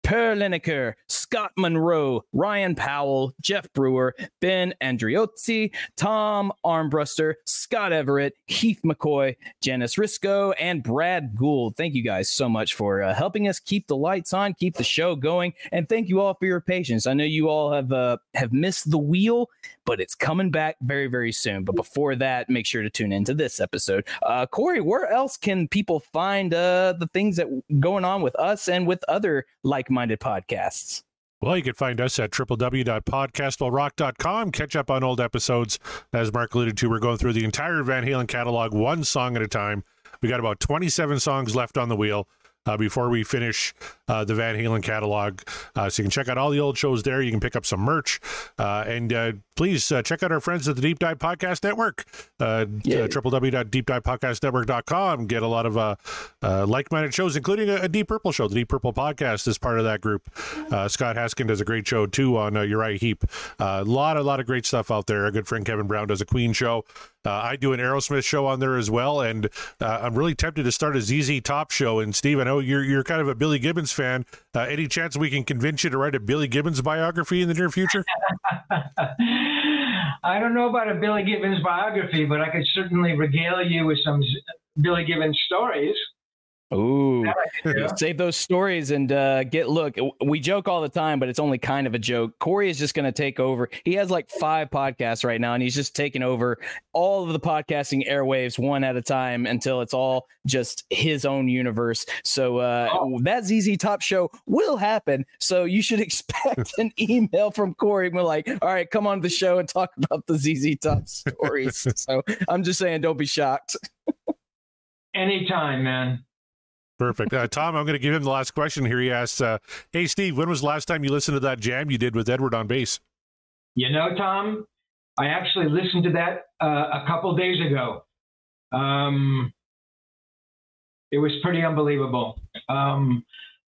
Per Lineker, Scott Monroe, Ryan Powell, Jeff Brewer, Ben Andriozzi, Tom Armbruster, Scott Everett, Heath McCoy, Janice Risco, and Brad Gould. Thank you guys so much for helping us keep the lights on, keep the show going, and thank you all for your patience. I know you all have missed the wheel, but it's coming back very, very soon. But before that, make sure to tune into this episode. Corey, where else can people find the things that going on with us and with other like-minded podcasts? Well, you can find us at www.podcastwhilrock.com. Catch up on old episodes. As Mark alluded to, we're going through the entire Van Halen catalog, one song at a time. We got about 27 songs left on the wheel before we finish the Van Halen catalog. So you can check out all the old shows there. You can pick up some merch. And please check out our friends at the Deep Dive Podcast Network. www.deepdivepodcastnetwork.com. Get a lot of like-minded shows, including a Deep Purple show. The Deep Purple Podcast is part of that group. Scott Haskin does a great show, too, on Uriah Heep. A lot of great stuff out there. Our good friend Kevin Brown does a Queen show. I do an Aerosmith show on there as well, and I'm really tempted to start a ZZ Top show. And Steve, I know you're kind of a Billy Gibbons fan. Any chance we can convince you to write a Billy Gibbons biography in the near future? I don't know about a Billy Gibbons biography, but I could certainly regale you with some Billy Gibbons stories. Ooh, save those stories and look, we joke all the time, but it's only kind of a joke. Corey is just going to take over. He has like 5 podcasts right now, and he's just taking over all of the podcasting airwaves one at a time until it's all just his own universe. So that ZZ Top show will happen. So you should expect an email from Corey. We're like, all right, come on the show and talk about the ZZ Top stories. So I'm just saying, don't be shocked. Anytime, man. Perfect. Tom, I'm going to give him the last question here. He asks, hey, Steve, when was the last time you listened to that jam you did with Edward on bass? You know, Tom, I actually listened to that a couple days ago. It was pretty unbelievable. I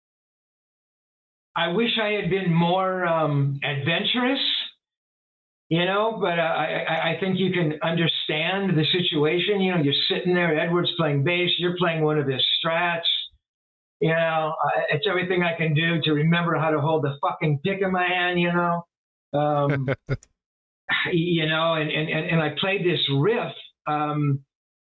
wish I had been more adventurous, you know, but I think you can understand the situation. You know, you're sitting there, Edward's playing bass, you're playing one of his strats. You know, it's everything I can do to remember how to hold the fucking pick in my hand, you know. You know, and I played this riff that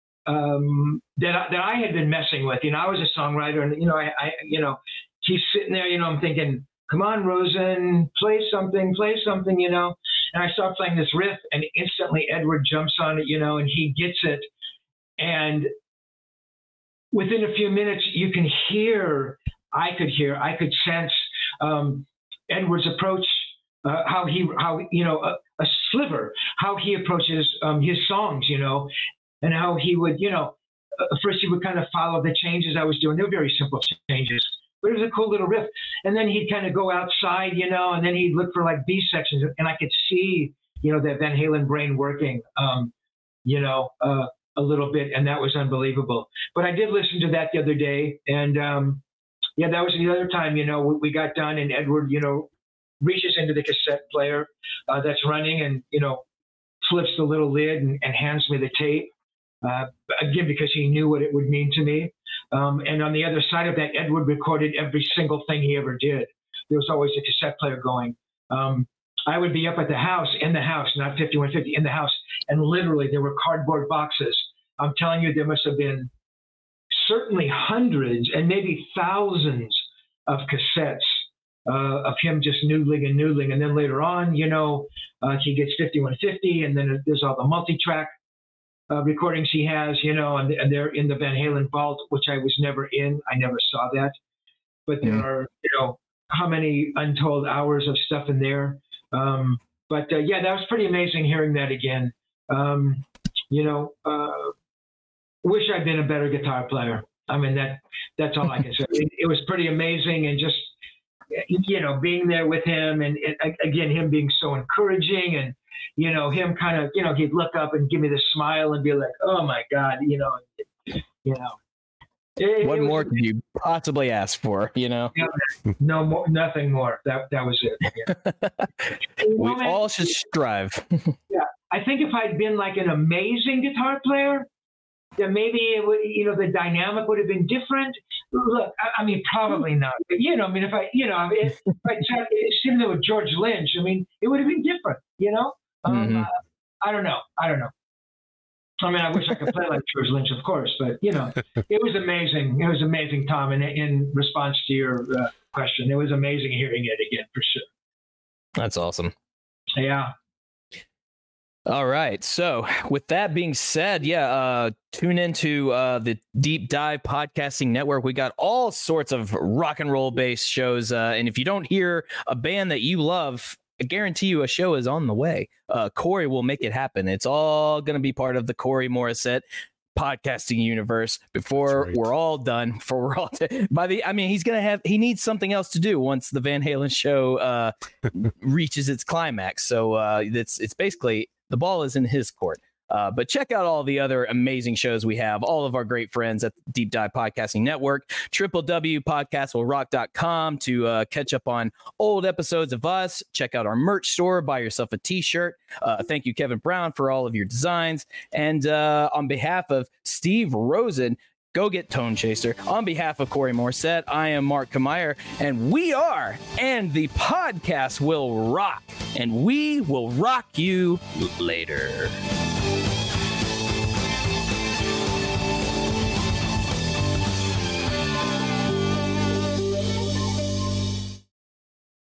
I had been messing with. You know, I was a songwriter, and you know, I he's sitting there, you know, I'm thinking, come on, Rosen, play something, you know. And I start playing this riff, and instantly Edward jumps on it, you know, and he gets it. And within a few minutes, you can hear, I could sense Edward's approach, how you know, a sliver, how he approaches his songs, you know, and how he would, you know, first he would kind of follow the changes I was doing. They were very simple changes, but it was a cool little riff. And then he'd kind of go outside, you know, and then he'd look for like B sections, and I could see, you know, that Van Halen brain working, you know, a little bit, and that was unbelievable. But I did listen to that the other day, and yeah, that was the other time, you know, we got done, and Edward, you know, reaches into the cassette player that's running, and, you know, flips the little lid and hands me the tape, again, because he knew what it would mean to me. And on the other side of that, Edward recorded every single thing he ever did. There was always a cassette player going. I would be up at the house, in the house, not 5150, in the house, and literally there were cardboard boxes. I'm telling you, there must have been certainly hundreds and maybe thousands of cassettes of him just noodling. And then later on, you know, he gets 5150, and then there's all the multi-track recordings he has, you know, and they're in the Van Halen vault, which I was never in. I never saw that. But there are, you know, how many untold hours of stuff in there. But yeah, that was pretty amazing hearing that again. You know, wish I'd been a better guitar player. I mean, that's all I can say. It was pretty amazing, and just, you know, being there with him, and again, him being so encouraging, and, you know, him kind of, you know, he'd look up and give me the smile and be like, oh my God, you know. What more could you possibly ask for, you know? No more, nothing more. That was it. Yeah. We all should strive. Yeah. I think if I'd been like an amazing guitar player, that maybe it would, the dynamic would have been different. Look, I mean, probably not. But, I mean, if I sat sitting there with George Lynch, I mean, it would have been different, I don't know. I mean, I wish I could play like George Lynch, of course, but, it was amazing. It was amazing, Tom, in response to your question. It was amazing hearing it again, for sure. That's awesome. Yeah. All right. So with that being said, tune into the Deep Dive Podcasting Network. We got all sorts of rock and roll based shows. And if you don't hear a band that you love, I guarantee you a show is on the way. Corey will make it happen. It's all going to be part of the Corey Morissette podcasting universe before we're all done. He needs something else to do once the Van Halen show reaches its climax. So it's basically the ball is in his court. But check out all the other amazing shows we have, all of our great friends at the Deep Dive Podcasting Network, www.podcastwillrock.com to catch up on old episodes of us. Check out our merch store, buy yourself a t-shirt. Thank you, Kevin Brown, for all of your designs. And on behalf of Steve Rosen, go get Tone Chaser. On behalf of Corey Morissette, I am Mark Kamier, and we are, and the podcast will rock, and we will rock you later.